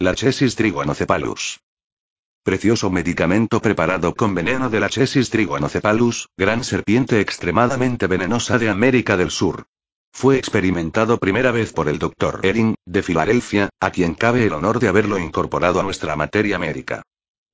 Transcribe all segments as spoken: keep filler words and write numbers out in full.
Lachesis triguanocephalus. Precioso medicamento preparado con veneno de Lachesis triguanocephalus, gran serpiente extremadamente venenosa de América del Sur. Fue experimentado primera vez por el doctor Ering, de Filadelfia, a quien cabe el honor de haberlo incorporado a nuestra materia médica.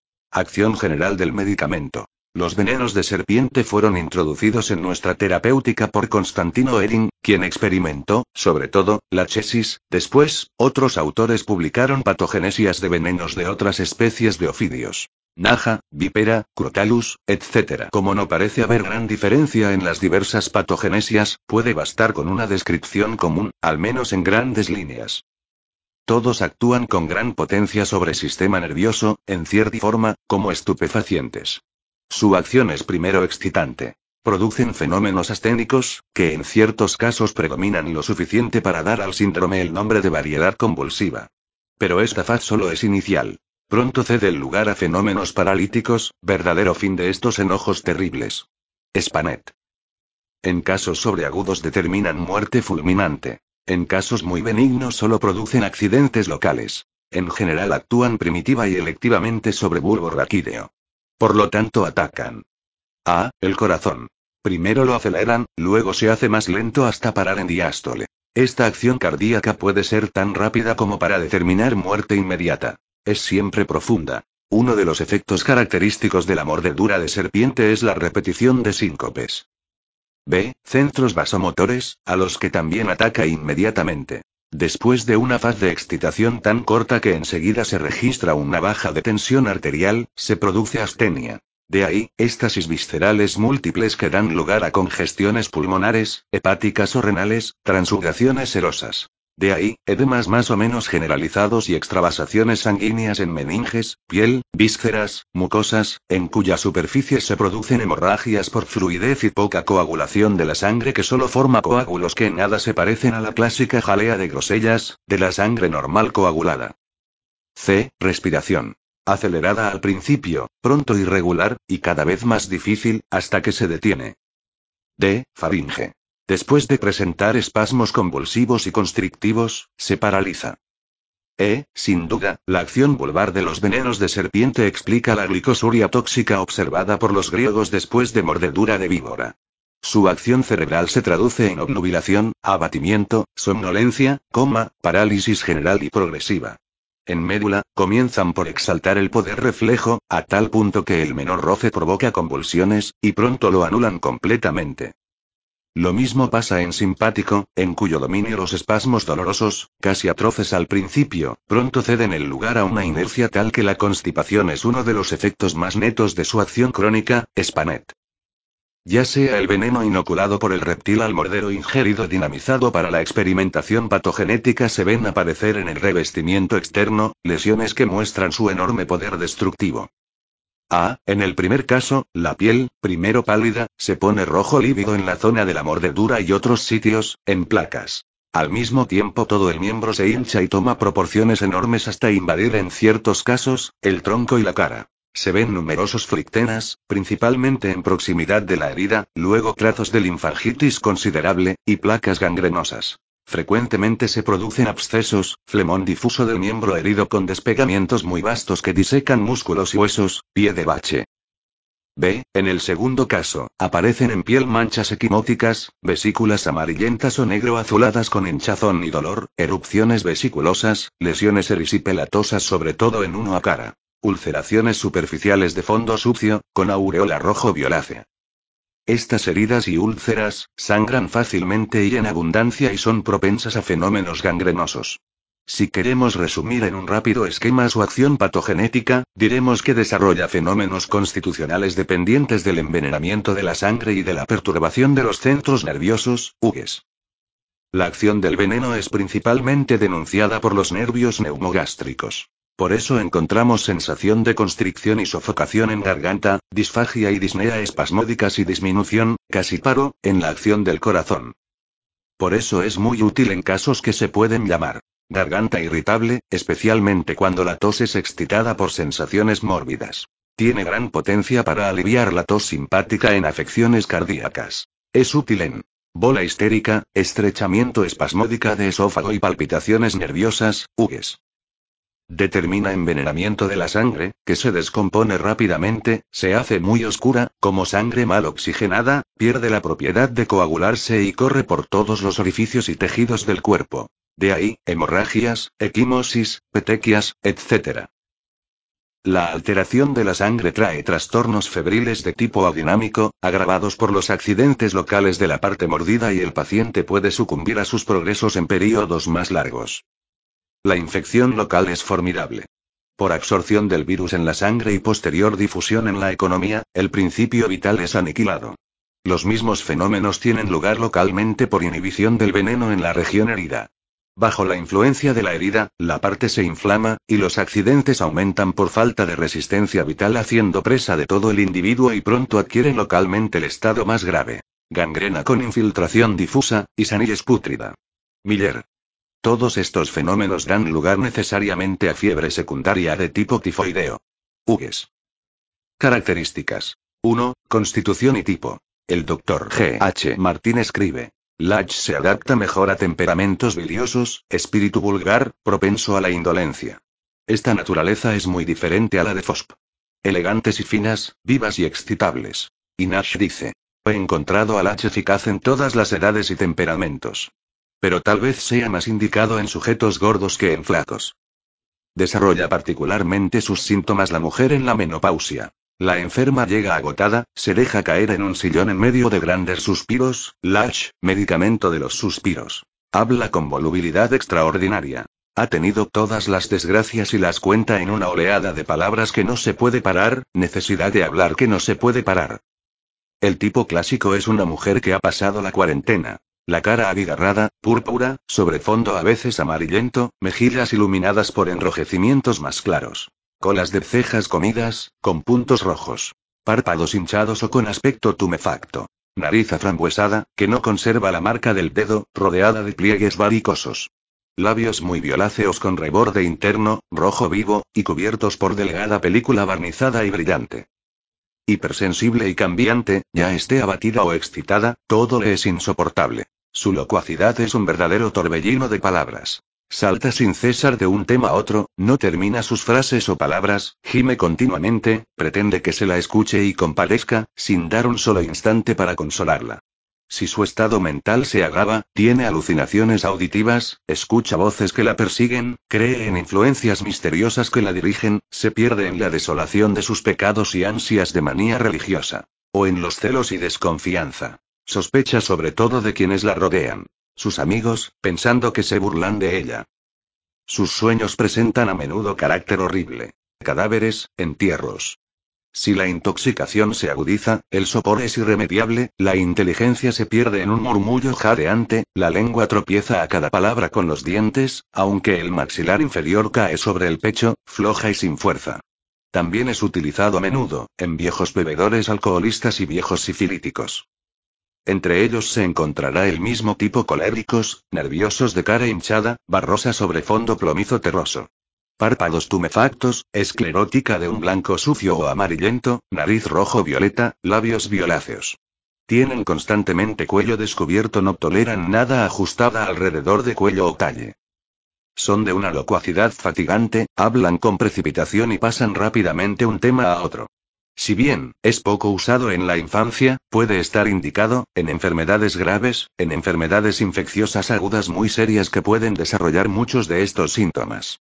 Acción general del medicamento. Los venenos de serpiente fueron introducidos en nuestra terapéutica por Constantino Ering, quien experimentó, sobre todo, Lachesis. Después, otros autores publicaron patogénesis de venenos de otras especies de ofidios. Naja, Vipera, Crotalus, etcétera. Como no parece haber gran diferencia en las diversas patogénesis, puede bastar con una descripción común, al menos en grandes líneas. Todos actúan con gran potencia sobre el sistema nervioso, en cierta forma, como estupefacientes. Su acción es primero excitante. Producen fenómenos asténicos, que en ciertos casos predominan lo suficiente para dar al síndrome el nombre de variedad convulsiva. Pero esta fase solo es inicial. Pronto cede el lugar a fenómenos paralíticos, verdadero fin de estos enojos terribles. Spanet. En casos sobreagudos determinan muerte fulminante. En casos muy benignos solo producen accidentes locales. En general actúan primitiva y electivamente sobre bulbo raquídeo. Por lo tanto atacan a el corazón. Primero lo aceleran, luego se hace más lento hasta parar en diástole. Esta acción cardíaca puede ser tan rápida como para determinar muerte inmediata. Es siempre profunda. Uno de los efectos característicos de la mordedura de serpiente es la repetición de síncopes. B. Centros vasomotores, a los que también ataca inmediatamente. Después de una fase de excitación tan corta que enseguida se registra una baja de tensión arterial, se produce astenia. De ahí, éxtasis viscerales múltiples que dan lugar a congestiones pulmonares, hepáticas o renales, transsudaciones serosas. De ahí, edemas más o menos generalizados y extravasaciones sanguíneas en meninges, piel, vísceras, mucosas, en cuya superficie se producen hemorragias por fluidez y poca coagulación de la sangre que solo forma coágulos que en nada se parecen a la clásica jalea de grosellas, de la sangre normal coagulada. C. Respiración. Acelerada al principio, pronto irregular, y cada vez más difícil, hasta que se detiene. D. Faringe. Después de presentar espasmos convulsivos y constrictivos, se paraliza. E. Sin duda, la acción vulvar de los venenos de serpiente explica la glicosuria tóxica observada por los griegos después de mordedura de víbora. Su acción cerebral se traduce en obnubilación, abatimiento, somnolencia, coma, parálisis general y progresiva. En médula, comienzan por exaltar el poder reflejo, a tal punto que el menor roce provoca convulsiones, y pronto lo anulan completamente. Lo mismo pasa en simpático, en cuyo dominio los espasmos dolorosos, casi atroces al principio, pronto ceden el lugar a una inercia tal que la constipación es uno de los efectos más netos de su acción crónica. Spanet. Ya sea el veneno inoculado por el reptil al morder o ingerido dinamizado para la experimentación patogenética, se ven aparecer en el revestimiento externo, lesiones que muestran su enorme poder destructivo. A. En el primer caso, la piel, primero pálida, se pone rojo lívido en la zona de la mordedura y otros sitios, en placas. Al mismo tiempo todo el miembro se hincha y toma proporciones enormes hasta invadir en ciertos casos, el tronco y la cara. Se ven numerosos flictenas, principalmente en proximidad de la herida, luego trazos de linfangitis considerable, y placas gangrenosas. Frecuentemente se producen abscesos, flemón difuso del miembro herido con despegamientos muy vastos que disecan músculos y huesos, pie de bache. B. En el segundo caso, aparecen en piel manchas equimóticas, vesículas amarillentas o negro-azuladas con hinchazón y dolor, erupciones vesiculosas, lesiones erisipelatosas sobre todo en uno a cara. Ulceraciones superficiales de fondo sucio, con aureola rojo-violácea. Estas heridas y úlceras, sangran fácilmente y en abundancia y son propensas a fenómenos gangrenosos. Si queremos resumir en un rápido esquema su acción patogenética, diremos que desarrolla fenómenos constitucionales dependientes del envenenamiento de la sangre y de la perturbación de los centros nerviosos, U G Es. La acción del veneno es principalmente denunciada por los nervios neumogástricos. Por eso encontramos sensación de constricción y sofocación en garganta, disfagia y disnea espasmódicas y disminución, casi paro, en la acción del corazón. Por eso es muy útil en casos que se pueden llamar garganta irritable, especialmente cuando la tos es excitada por sensaciones mórbidas. Tiene gran potencia para aliviar la tos simpática en afecciones cardíacas. Es útil en bola histérica, estrechamiento espasmódica de esófago y palpitaciones nerviosas, U G Es. Determina envenenamiento de la sangre, que se descompone rápidamente, se hace muy oscura, como sangre mal oxigenada, pierde la propiedad de coagularse y corre por todos los orificios y tejidos del cuerpo. De ahí, hemorragias, equimosis, petequias, etcétera. La alteración de la sangre trae trastornos febriles de tipo adinámico, agravados por los accidentes locales de la parte mordida y el paciente puede sucumbir a sus progresos en períodos más largos. La infección local es formidable. Por absorción del virus en la sangre y posterior difusión en la economía, el principio vital es aniquilado. Los mismos fenómenos tienen lugar localmente por inhibición del veneno en la región herida. Bajo la influencia de la herida, la parte se inflama, y los accidentes aumentan por falta de resistencia vital haciendo presa de todo el individuo y pronto adquieren localmente el estado más grave. Gangrena con infiltración difusa, y sanilles pútrida. Miller. Todos estos fenómenos dan lugar necesariamente a fiebre secundaria de tipo tifoideo. Hughes. Características. uno. Constitución y tipo. El doctor G. H. Martín escribe. Lach se adapta mejor a temperamentos biliosos, espíritu vulgar, propenso a la indolencia. Esta naturaleza es muy diferente a la de Fosp. Elegantes y finas, vivas y excitables. Y Nash dice. He encontrado a Lach eficaz en todas las edades y temperamentos. Pero tal vez sea más indicado en sujetos gordos que en flacos. Desarrolla particularmente sus síntomas la mujer en la menopausia. La enferma llega agotada, se deja caer en un sillón en medio de grandes suspiros, Lach, medicamento de los suspiros. Habla con volubilidad extraordinaria. Ha tenido todas las desgracias y las cuenta en una oleada de palabras que no se puede parar, necesidad de hablar que no se puede parar. El tipo clásico es una mujer que ha pasado la cuarentena. La cara abigarrada, púrpura, sobre fondo a veces amarillento, mejillas iluminadas por enrojecimientos más claros. Colas de cejas comidas, con puntos rojos. Párpados hinchados o con aspecto tumefacto. Nariz aframbuesada, que no conserva la marca del dedo, rodeada de pliegues varicosos. Labios muy violáceos con reborde interno, rojo vivo, y cubiertos por delgada película barnizada y brillante. Hipersensible y cambiante, ya esté abatida o excitada, todo le es insoportable. Su locuacidad es un verdadero torbellino de palabras. Salta sin cesar de un tema a otro, no termina sus frases o palabras, gime continuamente, pretende que se la escuche y compadezca, sin dar un solo instante para consolarla. Si su estado mental se agrava, tiene alucinaciones auditivas, escucha voces que la persiguen, cree en influencias misteriosas que la dirigen, se pierde en la desolación de sus pecados y ansias de manía religiosa. O en los celos y desconfianza. Sospecha sobre todo de quienes la rodean. Sus amigos, pensando que se burlan de ella. Sus sueños presentan a menudo carácter horrible. Cadáveres, entierros. Si la intoxicación se agudiza, el sopor es irremediable, la inteligencia se pierde en un murmullo jadeante, la lengua tropieza a cada palabra con los dientes, aunque el maxilar inferior cae sobre el pecho, floja y sin fuerza. También es utilizado a menudo, en viejos bebedores alcoholistas y viejos sifilíticos. Entre ellos se encontrará el mismo tipo coléricos, nerviosos de cara hinchada, barrosa sobre fondo plomizo terroso. Párpados tumefactos, esclerótica de un blanco sucio o amarillento, nariz rojo-violeta, labios violáceos. Tienen constantemente cuello descubierto, no toleran nada ajustada alrededor de cuello o talle. Son de una locuacidad fatigante, hablan con precipitación y pasan rápidamente un tema a otro. Si bien, es poco usado en la infancia, puede estar indicado, en enfermedades graves, en enfermedades infecciosas agudas muy serias que pueden desarrollar muchos de estos síntomas.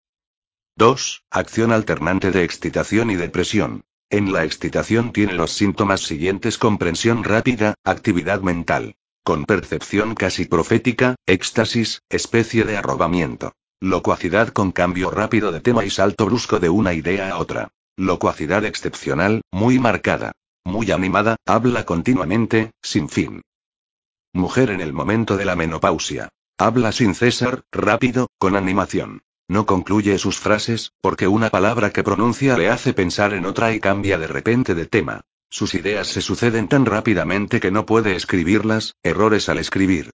dos. Acción alternante de excitación y depresión. En la excitación tiene los síntomas siguientes: comprensión rápida, actividad mental. Con percepción casi profética, éxtasis, especie de arrobamiento. Locuacidad con cambio rápido de tema y salto brusco de una idea a otra. Locuacidad excepcional, muy marcada. Muy animada, habla continuamente, sin fin. Mujer en el momento de la menopausia. Habla sin cesar, rápido, con animación. No concluye sus frases, porque una palabra que pronuncia le hace pensar en otra y cambia de repente de tema. Sus ideas se suceden tan rápidamente que no puede escribirlas, errores al escribir.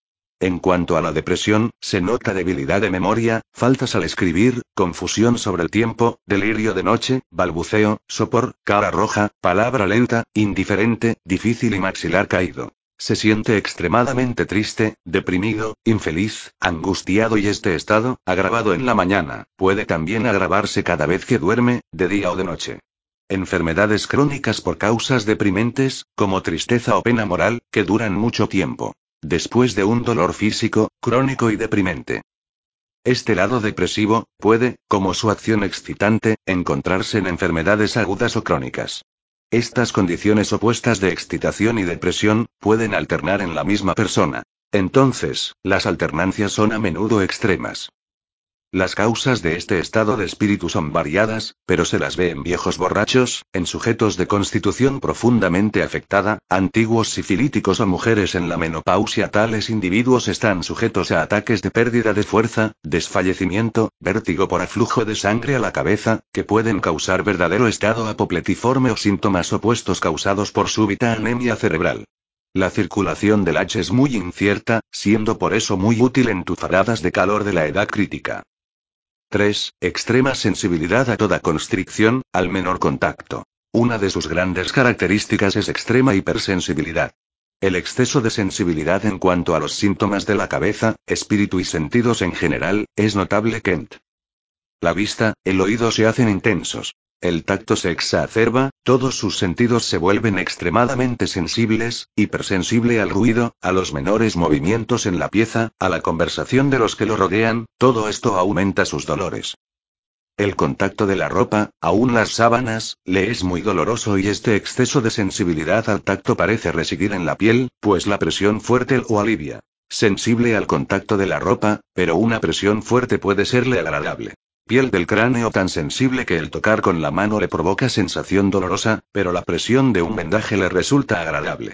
En cuanto a la depresión, se nota debilidad de memoria, faltas al escribir, confusión sobre el tiempo, delirio de noche, balbuceo, sopor, cara roja, palabra lenta, indiferente, difícil y maxilar caído. Se siente extremadamente triste, deprimido, infeliz, angustiado y este estado, agravado en la mañana, puede también agravarse cada vez que duerme, de día o de noche. Enfermedades crónicas por causas deprimentes, como tristeza o pena moral, que duran mucho tiempo. Después de un dolor físico, crónico y deprimente. Este lado depresivo, puede, como su acción excitante, encontrarse en enfermedades agudas o crónicas. Estas condiciones opuestas de excitación y depresión, pueden alternar en la misma persona. Entonces, las alternancias son a menudo extremas. Las causas de este estado de espíritu son variadas, pero se las ve en viejos borrachos, en sujetos de constitución profundamente afectada, antiguos sifilíticos o mujeres en la menopausia. Tales individuos están sujetos a ataques de pérdida de fuerza, desfallecimiento, vértigo por aflujo de sangre a la cabeza, que pueden causar verdadero estado apopletiforme o síntomas opuestos causados por súbita anemia cerebral. La circulación del H es muy incierta, siendo por eso muy útil en tufaradas de calor de la edad crítica. tres. Extrema sensibilidad a toda constricción, al menor contacto. Una de sus grandes características es extrema hipersensibilidad. El exceso de sensibilidad en cuanto a los síntomas de la cabeza, espíritu y sentidos en general, es notable. Kent. La vista, el oído se hacen intensos. El tacto se exacerba, todos sus sentidos se vuelven extremadamente sensibles, hipersensible al ruido, a los menores movimientos en la pieza, a la conversación de los que lo rodean, todo esto aumenta sus dolores. El contacto de la ropa, aún las sábanas, le es muy doloroso y este exceso de sensibilidad al tacto parece residir en la piel, pues la presión fuerte lo alivia. Sensible al contacto de la ropa, pero una presión fuerte puede serle agradable. Piel del cráneo tan sensible que el tocar con la mano le provoca sensación dolorosa, pero la presión de un vendaje le resulta agradable.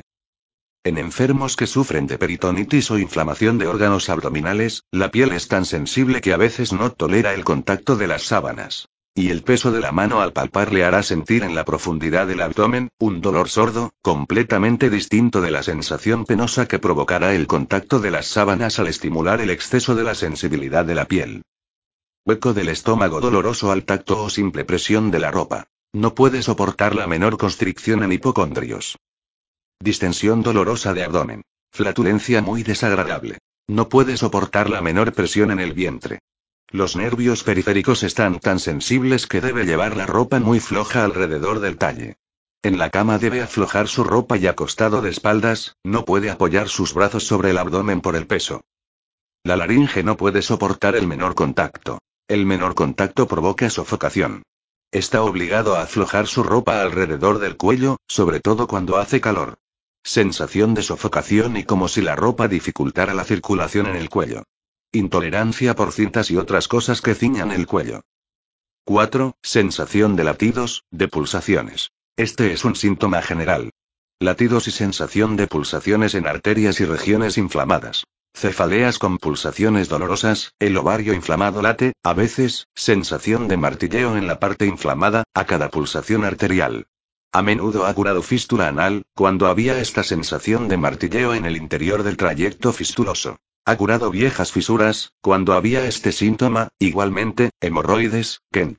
En enfermos que sufren de peritonitis o inflamación de órganos abdominales, la piel es tan sensible que a veces no tolera el contacto de las sábanas. Y el peso de la mano al palpar le hará sentir en la profundidad del abdomen, un dolor sordo, completamente distinto de la sensación penosa que provocará el contacto de las sábanas al estimular el exceso de la sensibilidad de la piel. Hueco del estómago doloroso al tacto o simple presión de la ropa. No puede soportar la menor constricción en hipocondrios. Distensión dolorosa de abdomen. Flatulencia muy desagradable. No puede soportar la menor presión en el vientre. Los nervios periféricos están tan sensibles que debe llevar la ropa muy floja alrededor del talle. En la cama debe aflojar su ropa y acostado de espaldas, no puede apoyar sus brazos sobre el abdomen por el peso. La laringe no puede soportar el menor contacto. El menor contacto provoca sofocación. Está obligado a aflojar su ropa alrededor del cuello, sobre todo cuando hace calor. Sensación de sofocación y como si la ropa dificultara la circulación en el cuello. Intolerancia por cintas y otras cosas que ciñan el cuello. cuatro. Sensación de latidos, de pulsaciones. Este es un síntoma general. Latidos y sensación de pulsaciones en arterias y regiones inflamadas. Cefaleas con pulsaciones dolorosas, el ovario inflamado late, a veces, sensación de martilleo en la parte inflamada, a cada pulsación arterial. A menudo ha curado fístula anal, cuando había esta sensación de martilleo en el interior del trayecto fistuloso. Ha curado viejas fisuras, cuando había este síntoma, igualmente, hemorroides. Kent.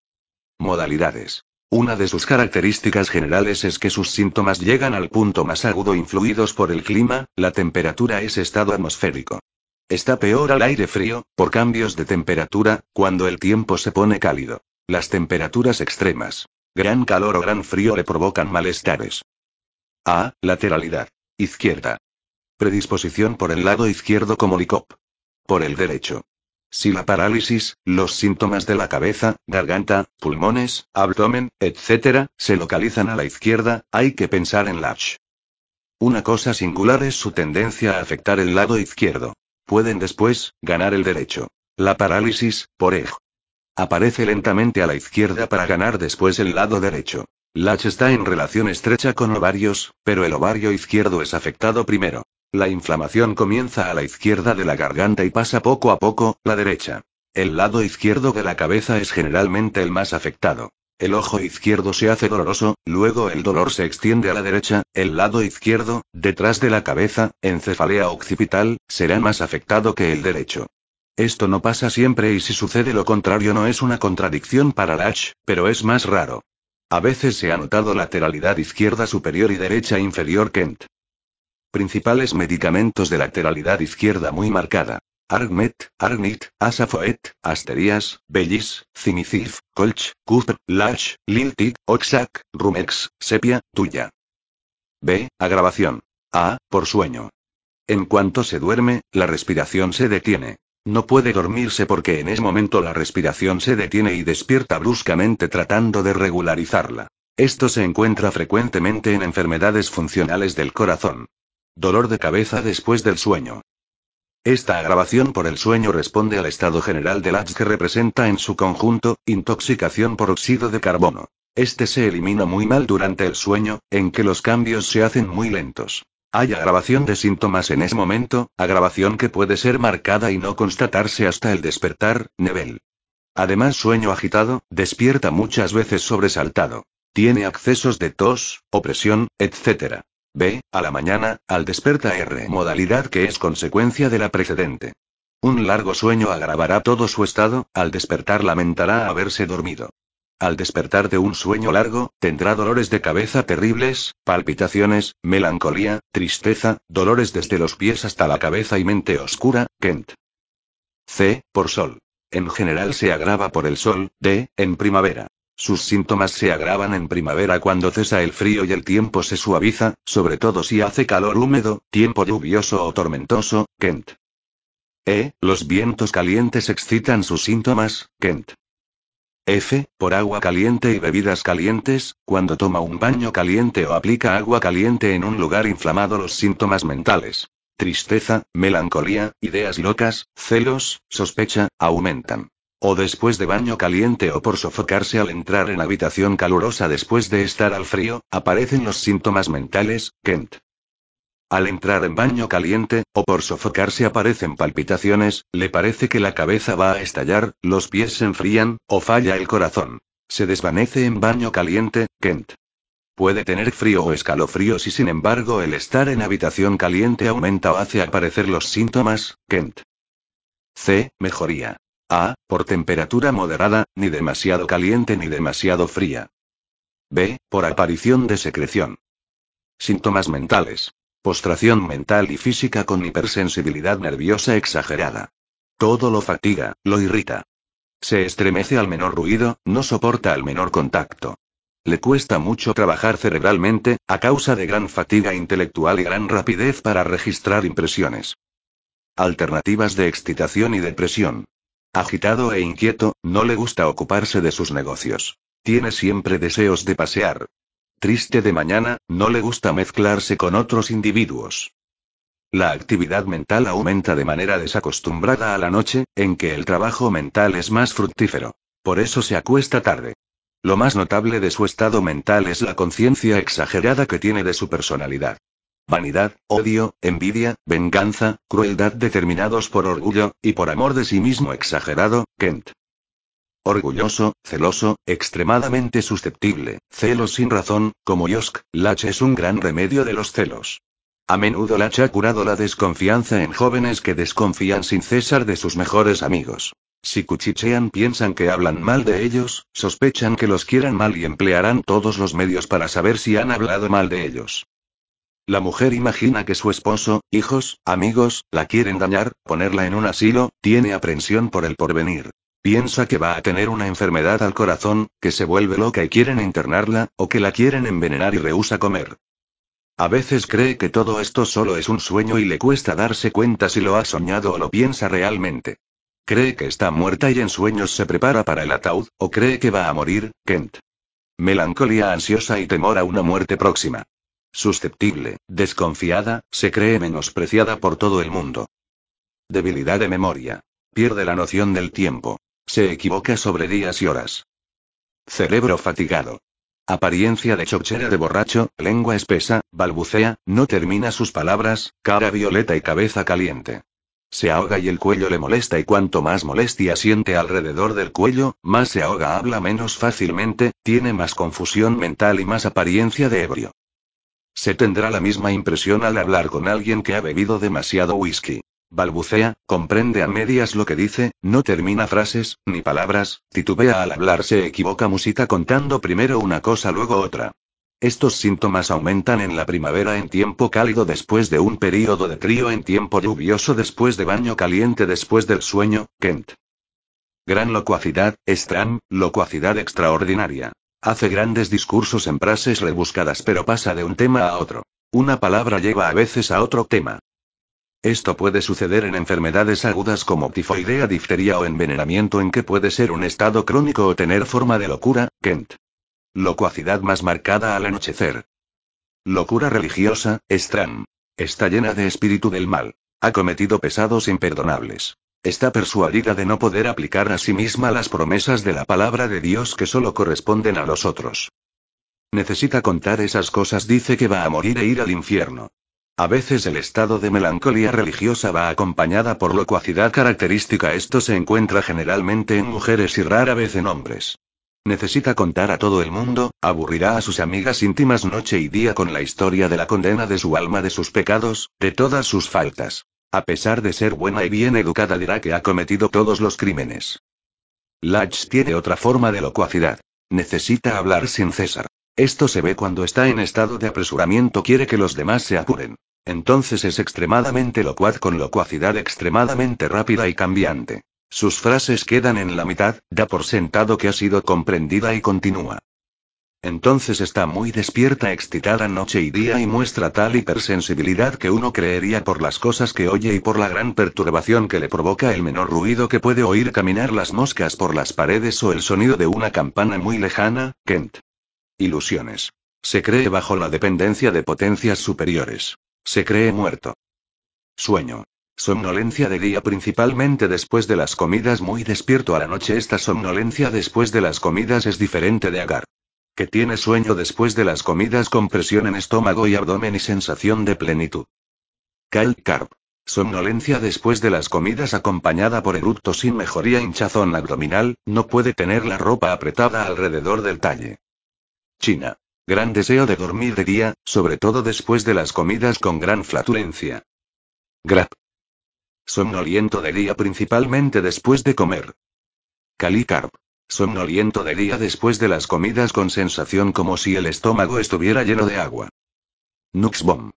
Modalidades. Una de sus características generales es que sus síntomas llegan al punto más agudo influidos por el clima, la temperatura es estado atmosférico. Está peor al aire frío, por cambios de temperatura, cuando el tiempo se pone cálido. Las temperaturas extremas, gran calor o gran frío le provocan malestares. A. Lateralidad. Izquierda. Predisposición por el lado izquierdo como licop. Por el derecho. Si la parálisis, los síntomas de la cabeza, garganta, pulmones, abdomen, etcétera, se localizan a la izquierda, hay que pensar en Lach. Una cosa singular es su tendencia a afectar el lado izquierdo. Pueden después, ganar el derecho. La parálisis, por ej. Aparece lentamente a la izquierda para ganar después el lado derecho. Lach está en relación estrecha con ovarios, pero el ovario izquierdo es afectado primero. La inflamación comienza a la izquierda de la garganta y pasa poco a poco, la derecha. El lado izquierdo de la cabeza es generalmente el más afectado. El ojo izquierdo se hace doloroso, luego el dolor se extiende a la derecha, el lado izquierdo, detrás de la cabeza, en cefalea occipital, será más afectado que el derecho. Esto no pasa siempre y si sucede lo contrario no es una contradicción para Lach, pero es más raro. A veces se ha notado lateralidad izquierda superior y derecha inferior. Kent. Principales medicamentos de lateralidad izquierda muy marcada. Argmet, Argnit, Asafoet, Asterias, Bellis, Cimicif, Colch, Cupr, Lach, Liltit, Oxac, Rumex, Sepia, Tuya. B. Agravación. A. Por sueño. En cuanto se duerme, la respiración se detiene. No puede dormirse porque en ese momento la respiración se detiene y despierta bruscamente tratando de regularizarla. Esto se encuentra frecuentemente en enfermedades funcionales del corazón. Dolor de cabeza después del sueño. Esta agravación por el sueño responde al estado general del H que representa en su conjunto, intoxicación por óxido de carbono. Este se elimina muy mal durante el sueño, en que los cambios se hacen muy lentos. Hay agravación de síntomas en ese momento, agravación que puede ser marcada y no constatarse hasta el despertar, nivel. Además, sueño agitado, despierta muchas veces sobresaltado. Tiene accesos de tos, opresión, etcétera. B. A la mañana, al despertar, modalidad que es consecuencia de la precedente. Un largo sueño agravará todo su estado, al despertar lamentará haberse dormido. Al despertar de un sueño largo, tendrá dolores de cabeza terribles, palpitaciones, melancolía, tristeza, dolores desde los pies hasta la cabeza y mente oscura. Kent. C. Por sol. En general se agrava por el sol. D. En primavera. Sus síntomas se agravan en primavera cuando cesa el frío y el tiempo se suaviza, sobre todo si hace calor húmedo, tiempo lluvioso o tormentoso. Kent. E. Los vientos calientes excitan sus síntomas. Kent. F. Por agua caliente y bebidas calientes, cuando toma un baño caliente o aplica agua caliente en un lugar inflamado. Los síntomas mentales, tristeza, melancolía, ideas locas, celos, sospecha, aumentan. O después de baño caliente o por sofocarse al entrar en habitación calurosa después de estar al frío, aparecen los síntomas mentales. Kent. Al entrar en baño caliente, o por sofocarse aparecen palpitaciones, le parece que la cabeza va a estallar, los pies se enfrían, o falla el corazón. Se desvanece en baño caliente. Kent. Puede tener frío o escalofríos y sin embargo el estar en habitación caliente aumenta o hace aparecer los síntomas. Kent. C. Mejoría. A. Por temperatura moderada, ni demasiado caliente ni demasiado fría. B. Por aparición de secreción. Síntomas mentales. Postración mental y física con hipersensibilidad nerviosa exagerada. Todo lo fatiga, lo irrita. Se estremece al menor ruido, no soporta al menor contacto. Le cuesta mucho trabajar cerebralmente, a causa de gran fatiga intelectual y gran rapidez para registrar impresiones. Alternativas de excitación y depresión. Agitado e inquieto, no le gusta ocuparse de sus negocios. Tiene siempre deseos de pasear. Triste de mañana, no le gusta mezclarse con otros individuos. La actividad mental aumenta de manera desacostumbrada a la noche, en que el trabajo mental es más fructífero. Por eso se acuesta tarde. Lo más notable de su estado mental es la conciencia exagerada que tiene de su personalidad. Vanidad, odio, envidia, venganza, crueldad determinados por orgullo, y por amor de sí mismo exagerado. Kent. Orgulloso, celoso, extremadamente susceptible, celos sin razón, como Josk. Lach es un gran remedio de los celos. A menudo Lach ha curado la desconfianza en jóvenes que desconfían sin cesar de sus mejores amigos. Si cuchichean piensan que hablan mal de ellos, sospechan que los quieran mal y emplearán todos los medios para saber si han hablado mal de ellos. La mujer imagina que su esposo, hijos, amigos, la quieren dañar, ponerla en un asilo, tiene aprensión por el porvenir. Piensa que va a tener una enfermedad al corazón, que se vuelve loca y quieren internarla, o que la quieren envenenar y rehúsa comer. A veces cree que todo esto solo es un sueño y le cuesta darse cuenta si lo ha soñado o lo piensa realmente. Cree que está muerta y en sueños se prepara para el ataúd, o cree que va a morir. Kent. Melancolía ansiosa y temor a una muerte próxima. Susceptible, desconfiada, se cree menospreciada por todo el mundo. Debilidad de memoria. Pierde la noción del tiempo. Se equivoca sobre días y horas. Cerebro fatigado. Apariencia de chochera de borracho, lengua espesa, balbucea, no termina sus palabras, cara violeta y cabeza caliente. Se ahoga y el cuello le molesta y cuanto más molestia siente alrededor del cuello, más se ahoga, habla menos fácilmente, tiene más confusión mental y más apariencia de ebrio. Se tendrá la misma impresión al hablar con alguien que ha bebido demasiado whisky. Balbucea, comprende a medias lo que dice, no termina frases, ni palabras, titubea al hablar, se equivoca, musita contando primero una cosa luego otra. Estos síntomas aumentan en la primavera en tiempo cálido después de un período de frío en tiempo lluvioso después de baño caliente después del sueño, Kent. Gran locuacidad, Stram, locuacidad extraordinaria. Hace grandes discursos en frases rebuscadas pero pasa de un tema a otro. Una palabra lleva a veces a otro tema. Esto puede suceder en enfermedades agudas como tifoidea, difteria o envenenamiento en que puede ser un estado crónico o tener forma de locura, Kent. Locuacidad más marcada al anochecer. Locura religiosa, Stram. Está llena de espíritu del mal. Ha cometido pecados imperdonables. Está persuadida de no poder aplicar a sí misma las promesas de la palabra de Dios que solo corresponden a los otros. Necesita contar esas cosas, dice que va a morir e ir al infierno. A veces el estado de melancolía religiosa va acompañada por locuacidad característica. Esto se encuentra generalmente en mujeres y rara vez en hombres. Necesita contar a todo el mundo, aburrirá a sus amigas íntimas noche y día con la historia de la condena de su alma, de sus pecados, de todas sus faltas. A pesar de ser buena y bien educada, dirá que ha cometido todos los crímenes. Latch tiene otra forma de locuacidad. Necesita hablar sin cesar. Esto se ve cuando está en estado de apresuramiento, quiere que los demás se apuren. Entonces es extremadamente locuaz con locuacidad extremadamente rápida y cambiante. Sus frases quedan en la mitad, da por sentado que ha sido comprendida y continúa. Entonces está muy despierta, excitada noche y día y muestra tal hipersensibilidad que uno creería por las cosas que oye y por la gran perturbación que le provoca el menor ruido que puede oír, caminar las moscas por las paredes o el sonido de una campana muy lejana, Kent. Ilusiones. Se cree bajo la dependencia de potencias superiores. Se cree muerto. Sueño. Somnolencia de día, principalmente después de las comidas, muy despierto a la noche. Esta somnolencia después de las comidas es diferente de Agar, que tiene sueño después de las comidas con presión en estómago y abdomen y sensación de plenitud. Kyle Carp. Somnolencia después de las comidas acompañada por eructo sin mejoría, hinchazón abdominal, no puede tener la ropa apretada alrededor del talle. China. Gran deseo de dormir de día, sobre todo después de las comidas con gran flatulencia. Grap. Somnoliento de día principalmente después de comer. Calicarp. Somnoliento de día después de las comidas con sensación como si el estómago estuviera lleno de agua. Nuxbom.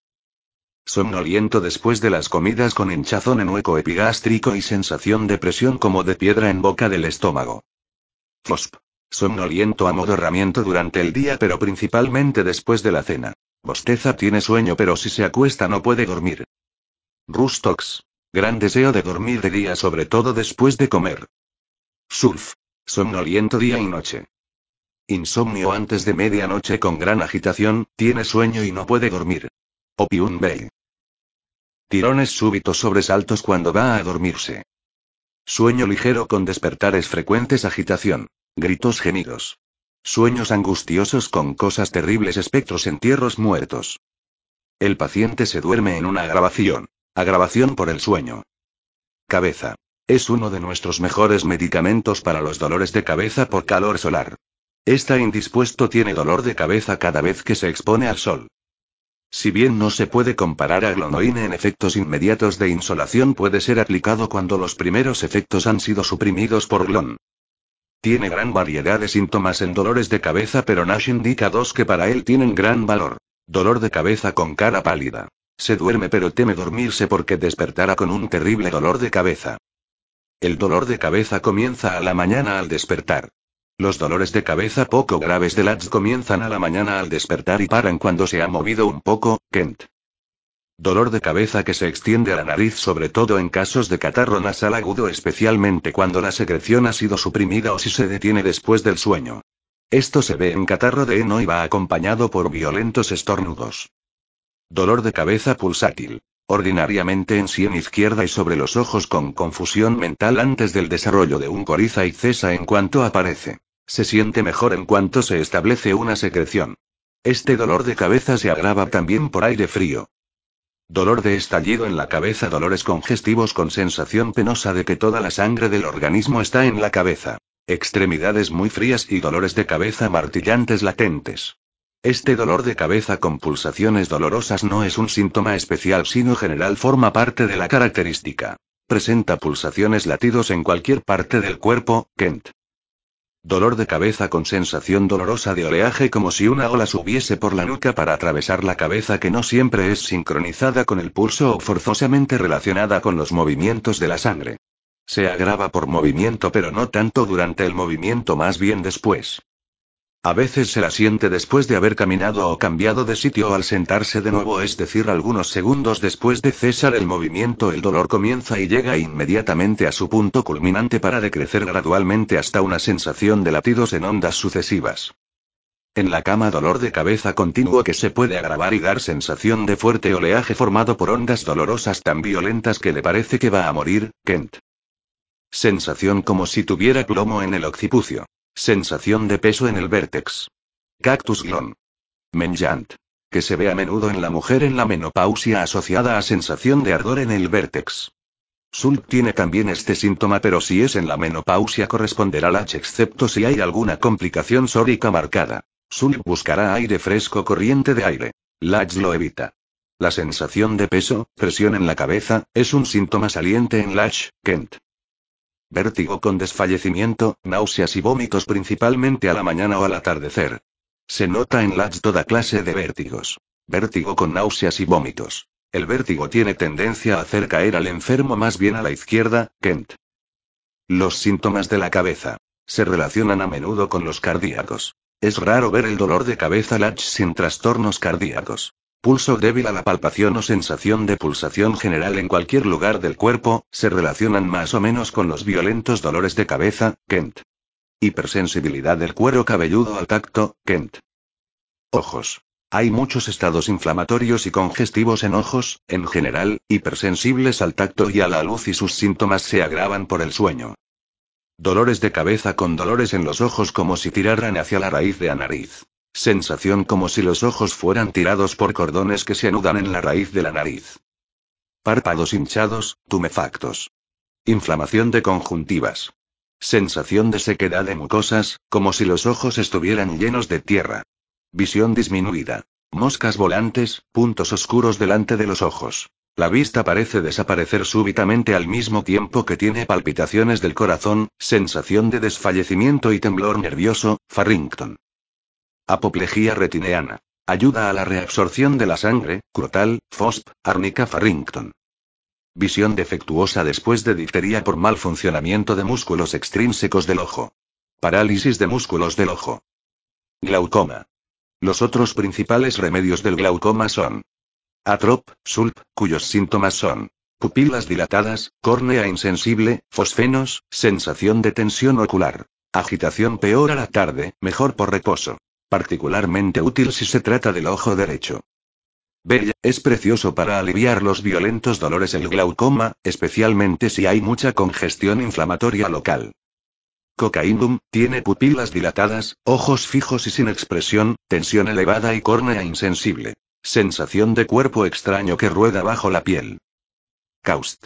Somnoliento después de las comidas con hinchazón en hueco epigástrico y sensación de presión como de piedra en boca del estómago. Fosp. Somnoliento amodorramiento durante el día pero principalmente después de la cena. Bosteza, tiene sueño pero si se acuesta no puede dormir. Rustox. Gran deseo de dormir de día sobre todo después de comer. Sulf. Somnoliento día y noche. Insomnio antes de medianoche con gran agitación, tiene sueño y no puede dormir. Opium Bay. Tirones súbitos, sobresaltos cuando va a dormirse. Sueño ligero con despertares frecuentes, agitación. Gritos, gemidos. Sueños angustiosos con cosas terribles, espectros, entierros, muertos. El paciente se duerme en una agravación. Agravación por el sueño. Cabeza. Es uno de nuestros mejores medicamentos para los dolores de cabeza por calor solar. Está indispuesto, tiene dolor de cabeza cada vez que se expone al sol. Si bien no se puede comparar a glonoine en efectos inmediatos de insolación, puede ser aplicado cuando los primeros efectos han sido suprimidos por glon. Tiene gran variedad de síntomas en dolores de cabeza, pero Nash indica dos que para él tienen gran valor. Dolor de cabeza con cara pálida. Se duerme pero teme dormirse porque despertará con un terrible dolor de cabeza. El dolor de cabeza comienza a la mañana al despertar. Los dolores de cabeza poco graves de Latch comienzan a la mañana al despertar y paran cuando se ha movido un poco, Kent. Dolor de cabeza que se extiende a la nariz, sobre todo en casos de catarro nasal agudo, especialmente cuando la secreción ha sido suprimida o si se detiene después del sueño. Esto se ve en catarro de heno y va acompañado por violentos estornudos. Dolor de cabeza pulsátil. Ordinariamente en sien izquierda y sobre los ojos, con confusión mental antes del desarrollo de un coriza y cesa en cuanto aparece. Se siente mejor en cuanto se establece una secreción. Este dolor de cabeza se agrava también por aire frío. Dolor de estallido en la cabeza, dolores congestivos con sensación penosa de que toda la sangre del organismo está en la cabeza. Extremidades muy frías y dolores de cabeza martillantes latentes. Este dolor de cabeza con pulsaciones dolorosas no es un síntoma especial sino general, forma parte de la característica. Presenta pulsaciones, latidos en cualquier parte del cuerpo, Kent. Dolor de cabeza con sensación dolorosa de oleaje como si una ola subiese por la nuca para atravesar la cabeza que no siempre es sincronizada con el pulso o forzosamente relacionada con los movimientos de la sangre. Se agrava por movimiento pero no tanto durante el movimiento, más bien después. A veces se la siente después de haber caminado o cambiado de sitio o al sentarse de nuevo, es decir, algunos segundos después de cesar el movimiento el dolor comienza y llega inmediatamente a su punto culminante para decrecer gradualmente hasta una sensación de latidos en ondas sucesivas. En la cama, dolor de cabeza continuo que se puede agravar y dar sensación de fuerte oleaje formado por ondas dolorosas tan violentas que le parece que va a morir, Kent. Sensación como si tuviera plomo en el occipucio. Sensación de peso en el vértex. Cactus glon. Menjant. Que se ve a menudo en la mujer en la menopausia asociada a sensación de ardor en el vértex. Sulp tiene también este síntoma, pero si es en la menopausia corresponderá al H, excepto si hay alguna complicación sórica marcada. Sulp buscará aire fresco, corriente de aire. Lach lo evita. La sensación de peso, presión en la cabeza, es un síntoma saliente en Lach, Kent. Vértigo con desfallecimiento, náuseas y vómitos principalmente a la mañana o al atardecer. Se nota en Lach toda clase de vértigos. Vértigo con náuseas y vómitos. El vértigo tiene tendencia a hacer caer al enfermo más bien a la izquierda, Kent. Los síntomas de la cabeza. Se relacionan a menudo con los cardíacos. Es raro ver el dolor de cabeza Lach sin trastornos cardíacos. Pulso débil a la palpación o sensación de pulsación general en cualquier lugar del cuerpo, se relacionan más o menos con los violentos dolores de cabeza, Kent. Hipersensibilidad del cuero cabelludo al tacto, Kent. Ojos. Hay muchos estados inflamatorios y congestivos en ojos, en general, hipersensibles al tacto y a la luz, y sus síntomas se agravan por el sueño. Dolores de cabeza con dolores en los ojos como si tiraran hacia la raíz de la nariz. Sensación como si los ojos fueran tirados por cordones que se anudan en la raíz de la nariz. Párpados hinchados, tumefactos. Inflamación de conjuntivas. Sensación de sequedad de mucosas, como si los ojos estuvieran llenos de tierra. Visión disminuida. Moscas volantes, puntos oscuros delante de los ojos. La vista parece desaparecer súbitamente al mismo tiempo que tiene palpitaciones del corazón, sensación de desfallecimiento y temblor nervioso, Farrington. Apoplejía retineana. Ayuda a la reabsorción de la sangre, Crotal, F O S P, árnica Farrington. Visión defectuosa después de difteria por mal funcionamiento de músculos extrínsecos del ojo. Parálisis de músculos del ojo. Glaucoma. Los otros principales remedios del glaucoma son Atrop, Sulp, cuyos síntomas son pupilas dilatadas, córnea insensible, fosfenos, sensación de tensión ocular. Agitación peor a la tarde, mejor por reposo. Particularmente útil si se trata del ojo derecho. Bella, es precioso para aliviar los violentos dolores el glaucoma, especialmente si hay mucha congestión inflamatoria local. Cocainum, tiene pupilas dilatadas, ojos fijos y sin expresión, tensión elevada y córnea insensible. Sensación de cuerpo extraño que rueda bajo la piel. Caust.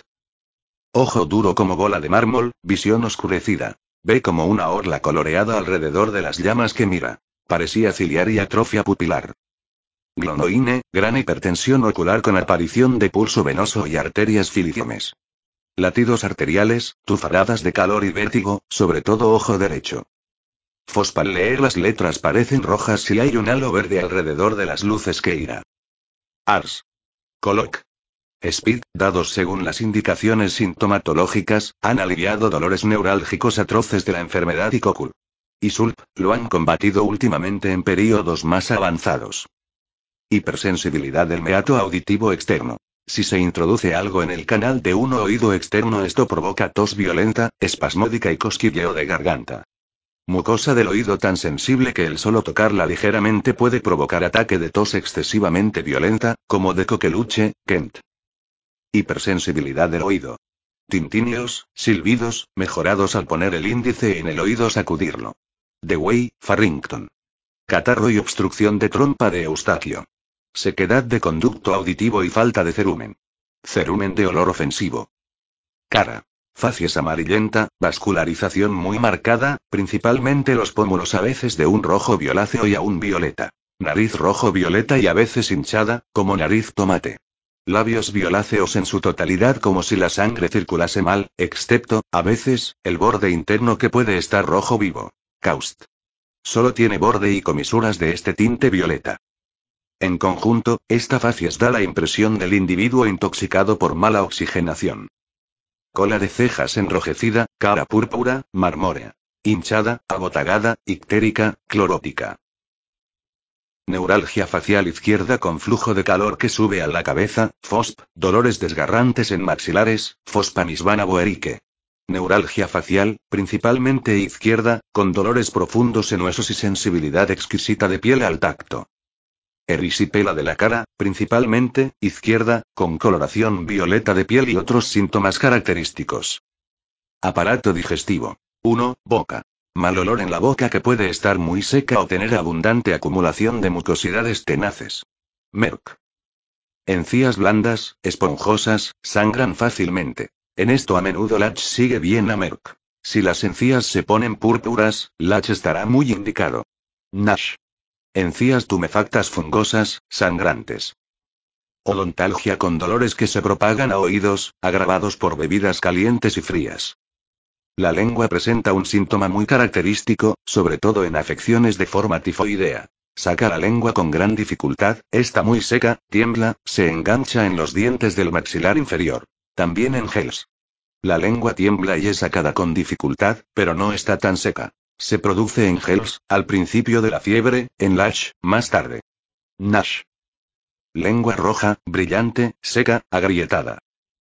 Ojo duro como bola de mármol, visión oscurecida. Ve como una orla coloreada alrededor de las llamas que mira. Parecía ciliar y atrofia pupilar. Glonoine, gran hipertensión ocular con aparición de pulso venoso y arterias filiformes. Latidos arteriales, tufaradas de calor y vértigo, sobre todo ojo derecho. Fosfal, leer las letras parecen rojas si hay un halo verde alrededor de las luces que irá. Ars. Coloc. Speed, dados según las indicaciones sintomatológicas, han aliviado dolores neurálgicos atroces de la enfermedad y Cocul. Y Sulp, lo han combatido últimamente en períodos más avanzados. Hipersensibilidad del meato auditivo externo. Si se introduce algo en el canal de un oído externo, esto provoca tos violenta, espasmódica y cosquilleo de garganta. Mucosa del oído tan sensible que el solo tocarla ligeramente puede provocar ataque de tos excesivamente violenta, como de coqueluche, Kent. Hipersensibilidad del oído. Tintineos, silbidos, mejorados al poner el índice en el oído, sacudirlo. Dewey, Farrington. Catarro y obstrucción de trompa de Eustaquio. Sequedad de conducto auditivo y falta de cerumen. Cerumen de olor ofensivo. Cara. Facies amarillenta, vascularización muy marcada, principalmente los pómulos a veces de un rojo violáceo y a un violeta. Nariz rojo violeta y a veces hinchada, como nariz tomate. Labios violáceos en su totalidad como si la sangre circulase mal, excepto, a veces, el borde interno que puede estar rojo vivo. Caust. Solo tiene borde y comisuras de este tinte violeta. En conjunto, esta facies da la impresión del individuo intoxicado por mala oxigenación. Cola de cejas enrojecida, cara púrpura, marmórea. Hinchada, abotagada, ictérica, clorótica. Neuralgia facial izquierda con flujo de calor que sube a la cabeza, F O S P, dolores desgarrantes en maxilares, Fospanisbana boerique. Neuralgia facial, principalmente izquierda, con dolores profundos en huesos y sensibilidad exquisita de piel al tacto. Erisipela de la cara, principalmente, izquierda, con coloración violeta de piel y otros síntomas característicos. Aparato digestivo. uno. Boca. Mal olor en la boca que puede estar muy seca o tener abundante acumulación de mucosidades tenaces. Merck. Encías blandas, esponjosas, sangran fácilmente. En esto a menudo L A C sigue bien a Merck. Si las encías se ponen púrpuras, L A C estará muy indicado. Nash. Encías tumefactas fungosas, sangrantes. Odontalgia con dolores que se propagan a oídos, agravados por bebidas calientes y frías. La lengua presenta un síntoma muy característico, sobre todo en afecciones de forma tifoidea. Saca la lengua con gran dificultad, está muy seca, tiembla, se engancha en los dientes del maxilar inferior. También en gels. La lengua tiembla y es sacada con dificultad, pero no está tan seca. Se produce en gels, al principio de la fiebre, en Lash, más tarde. Nash. Lengua roja, brillante, seca, agrietada.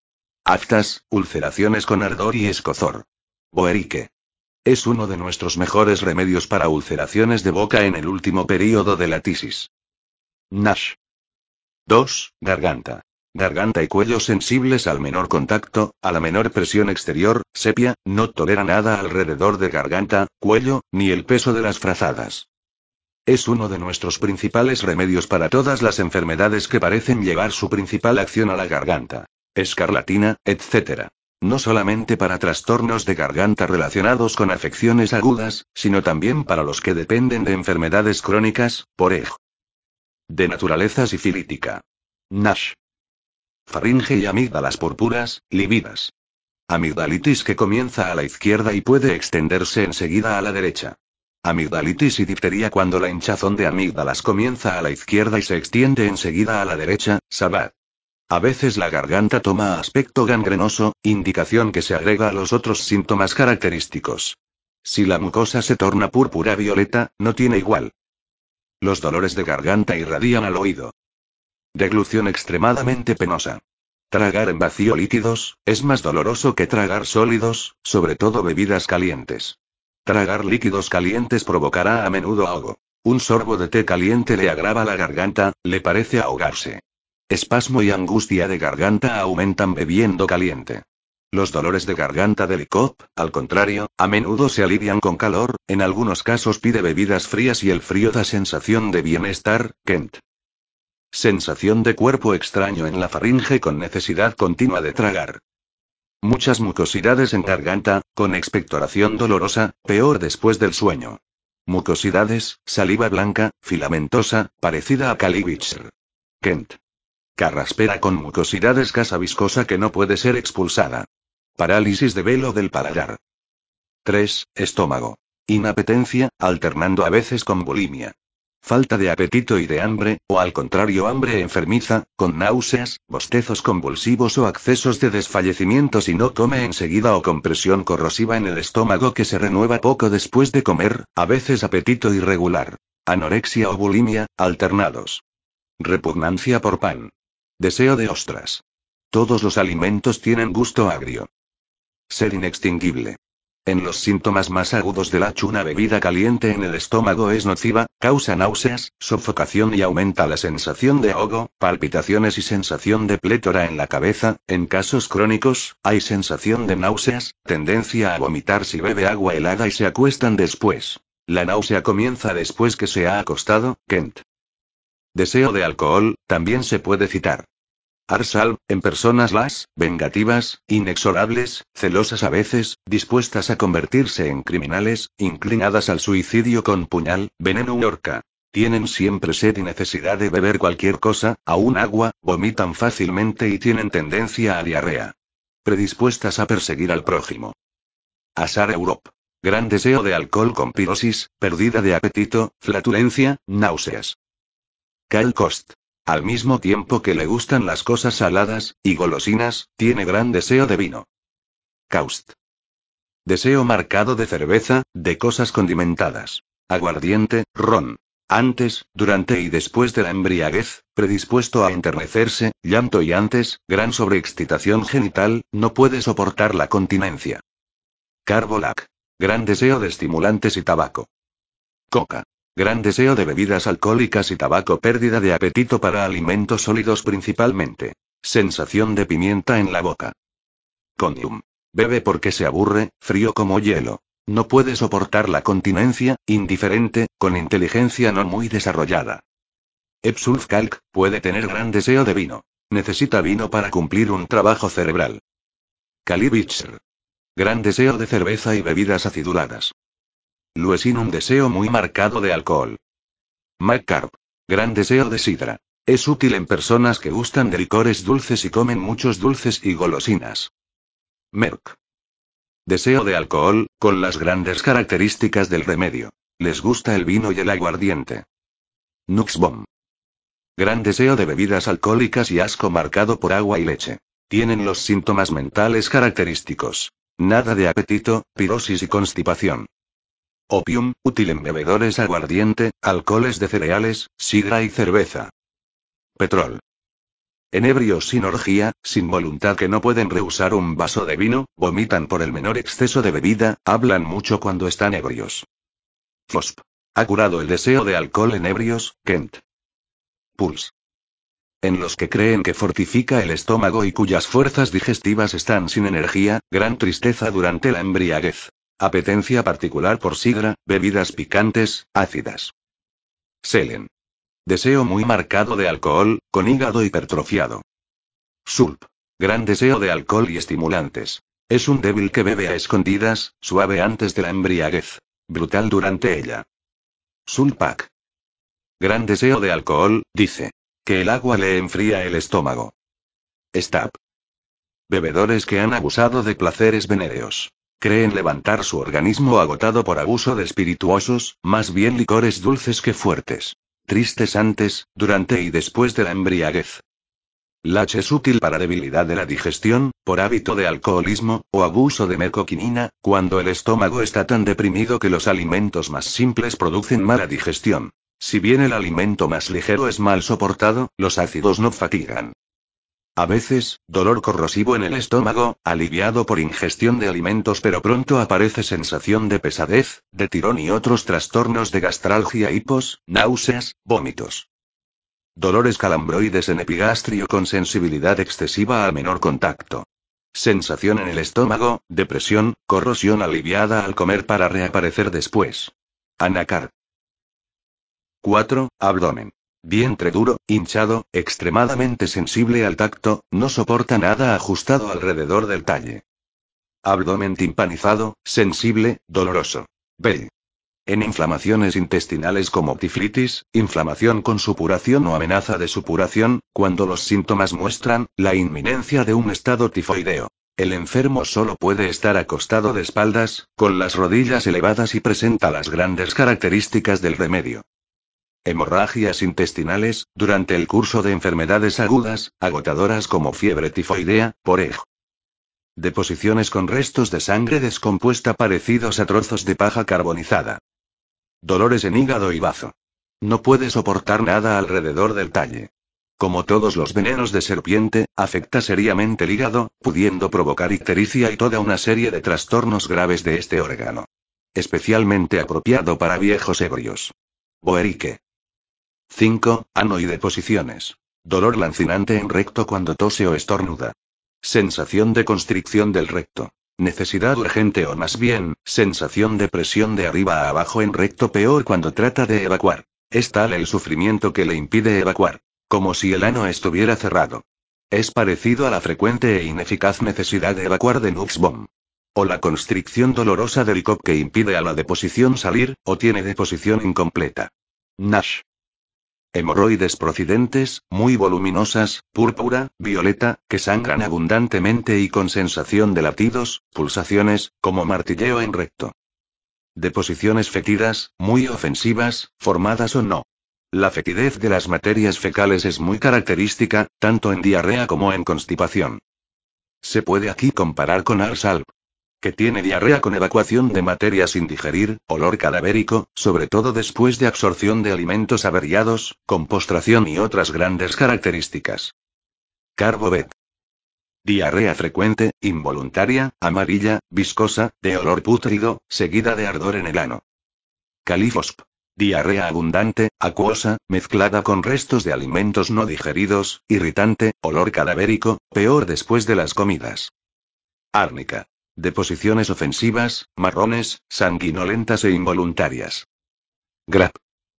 Aftas, ulceraciones con ardor y escozor. Boerique. Es uno de nuestros mejores remedios para ulceraciones de boca en el último período de la tisis. Nash. dos. Garganta. Garganta y cuello sensibles al menor contacto, a la menor presión exterior, sepia, no tolera nada alrededor de garganta, cuello, ni el peso de las frazadas. Es uno de nuestros principales remedios para todas las enfermedades que parecen llevar su principal acción a la garganta. Escarlatina, etcétera. No solamente para trastornos de garganta relacionados con afecciones agudas, sino también para los que dependen de enfermedades crónicas, por ejemplo. De naturaleza sifilítica. Nash. Faringe y amígdalas púrpuras, lívidas. Amigdalitis que comienza a la izquierda y puede extenderse enseguida a la derecha. Amigdalitis y difteria cuando la hinchazón de amígdalas comienza a la izquierda y se extiende enseguida a la derecha, Sabbat. A veces la garganta toma aspecto gangrenoso, indicación que se agrega a los otros síntomas característicos. Si la mucosa se torna púrpura violeta, no tiene igual. Los dolores de garganta irradian al oído. Deglución extremadamente penosa. Tragar en vacío líquidos, es más doloroso que tragar sólidos, sobre todo bebidas calientes. Tragar líquidos calientes provocará a menudo ahogo. Un sorbo de té caliente le agrava la garganta, le parece ahogarse. Espasmo y angustia de garganta aumentan bebiendo caliente. Los dolores de garganta del I C O P, al contrario, a menudo se alivian con calor, en algunos casos pide bebidas frías y el frío da sensación de bienestar, Kent. Sensación de cuerpo extraño en la faringe con necesidad continua de tragar. Muchas mucosidades en garganta, con expectoración dolorosa, peor después del sueño. Mucosidades, saliva blanca, filamentosa, parecida a Caliwitzer. Kent. Carraspera con mucosidades gasa viscosa que no puede ser expulsada. Parálisis de velo del paladar. tres. Estómago. Inapetencia, alternando a veces con bulimia. Falta de apetito y de hambre, o al contrario hambre enfermiza, con náuseas, bostezos convulsivos o accesos de desfallecimiento si no come enseguida o con presión corrosiva en el estómago que se renueva poco después de comer, a veces apetito irregular. Anorexia o bulimia, alternados. Repugnancia por pan. Deseo de ostras. Todos los alimentos tienen gusto agrio. Ser inextinguible. En los síntomas más agudos del H una bebida caliente en el estómago es nociva, causa náuseas, sofocación y aumenta la sensación de ahogo, palpitaciones y sensación de plétora en la cabeza. En casos crónicos, hay sensación de náuseas, tendencia a vomitar si bebe agua helada y se acuestan después. La náusea comienza después que se ha acostado, Kent. Deseo de alcohol, también se puede citar. Arsal, en personas las, vengativas, inexorables, celosas a veces, dispuestas a convertirse en criminales, inclinadas al suicidio con puñal, veneno u horca. Tienen siempre sed y necesidad de beber cualquier cosa, aún agua, vomitan fácilmente y tienen tendencia a diarrea. Predispuestas a perseguir al prójimo. Asar Europe. Gran deseo de alcohol con pirosis, pérdida de apetito, flatulencia, náuseas. Kyle Cost. Al mismo tiempo que le gustan las cosas saladas y golosinas, tiene gran deseo de vino. Caust. Deseo marcado de cerveza, de cosas condimentadas. Aguardiente, ron. Antes, durante y después de la embriaguez, predispuesto a enternecerse, llanto y antes, gran sobreexcitación genital, no puede soportar la continencia. Carbolac. Gran deseo de estimulantes y tabaco. Coca. Gran deseo de bebidas alcohólicas y tabaco, pérdida de apetito para alimentos sólidos principalmente. Sensación de pimienta en la boca. Condium. Bebe porque se aburre, frío como hielo. No puede soportar la continencia, indiferente, con inteligencia no muy desarrollada. Epsulf Calc, puede tener gran deseo de vino. Necesita vino para cumplir un trabajo cerebral. Kalibitzer. Gran deseo de cerveza y bebidas aciduladas. Luesin, un deseo muy marcado de alcohol. McCarp. Gran deseo de sidra. Es útil en personas que gustan de licores dulces y comen muchos dulces y golosinas. Merck. Deseo de alcohol, con las grandes características del remedio. Les gusta el vino y el aguardiente. Nuxbom. Gran deseo de bebidas alcohólicas y asco marcado por agua y leche. Tienen los síntomas mentales característicos. Nada de apetito, pirosis y constipación. Opium, útil en bebedores aguardiente, alcoholes de cereales, sidra y cerveza. Petrol. En ebrios sin orgía, sin voluntad que no pueden rehusar un vaso de vino, vomitan por el menor exceso de bebida, hablan mucho cuando están ebrios. Fosp. Ha curado el deseo de alcohol en ebrios, Kent. Pulse. En los que creen que fortifica el estómago y cuyas fuerzas digestivas están sin energía, gran tristeza durante la embriaguez. Apetencia particular por sidra, bebidas picantes, ácidas. Selen. Deseo muy marcado de alcohol, con hígado hipertrofiado. Sulp. Gran deseo de alcohol y estimulantes. Es un débil que bebe a escondidas, suave antes de la embriaguez. Brutal durante ella. Sulpak. Gran deseo de alcohol, dice. Que el agua le enfría el estómago. Stab. Bebedores que han abusado de placeres venéreos. Creen levantar su organismo agotado por abuso de espirituosos, más bien licores dulces que fuertes. Tristes antes, durante y después de la embriaguez. Lach es útil para debilidad de la digestión, por hábito de alcoholismo, o abuso de mercoquinina, cuando el estómago está tan deprimido que los alimentos más simples producen mala digestión. Si bien el alimento más ligero es mal soportado, los ácidos no fatigan. A veces, dolor corrosivo en el estómago, aliviado por ingestión de alimentos, pero pronto aparece sensación de pesadez, de tirón y otros trastornos de gastralgia, hipos, náuseas, vómitos. Dolores calambroides en epigastrio con sensibilidad excesiva al menor contacto. Sensación en el estómago, depresión, corrosión aliviada al comer para reaparecer después. Anacar. cuatro. Abdomen. Vientre duro, hinchado, extremadamente sensible al tacto, no soporta nada ajustado alrededor del talle. Abdomen timpanizado, sensible, doloroso. B. En inflamaciones intestinales como tiflitis, inflamación con supuración o amenaza de supuración, cuando los síntomas muestran la inminencia de un estado tifoideo. El enfermo solo puede estar acostado de espaldas, con las rodillas elevadas y presenta las grandes características del remedio. Hemorragias intestinales, durante el curso de enfermedades agudas, agotadoras como fiebre tifoidea, por ej. Deposiciones con restos de sangre descompuesta parecidos a trozos de paja carbonizada. Dolores en hígado y bazo. No puede soportar nada alrededor del talle. Como todos los venenos de serpiente, afecta seriamente el hígado, pudiendo provocar ictericia y toda una serie de trastornos graves de este órgano. Especialmente apropiado para viejos ebrios. Boerique. cinco. Ano y deposiciones. Dolor lancinante en recto cuando tose o estornuda. Sensación de constricción del recto. Necesidad urgente o más bien, sensación de presión de arriba a abajo en recto, peor cuando trata de evacuar. Es tal el sufrimiento que le impide evacuar. Como si el ano estuviera cerrado. Es parecido a la frecuente e ineficaz necesidad de evacuar de Nuxbom. O la constricción dolorosa del I C O P que impide a la deposición salir, o tiene deposición incompleta. Nash. Hemorroides procedentes, muy voluminosas, púrpura, violeta, que sangran abundantemente y con sensación de latidos, pulsaciones, como martilleo en recto. Deposiciones fétidas, muy ofensivas, formadas o no. La fetidez de las materias fecales es muy característica, tanto en diarrea como en constipación. Se puede aquí comparar con Arsalb, que tiene diarrea con evacuación de materia sin digerir, olor cadavérico, sobre todo después de absorción de alimentos averiados, con postración y otras grandes características. Carbobet. Diarrea frecuente, involuntaria, amarilla, viscosa, de olor pútrido, seguida de ardor en el ano. Califosp. Diarrea abundante, acuosa, mezclada con restos de alimentos no digeridos, irritante, olor cadavérico, peor después de las comidas. Árnica. Deposiciones ofensivas, marrones, sanguinolentas e involuntarias. Grap.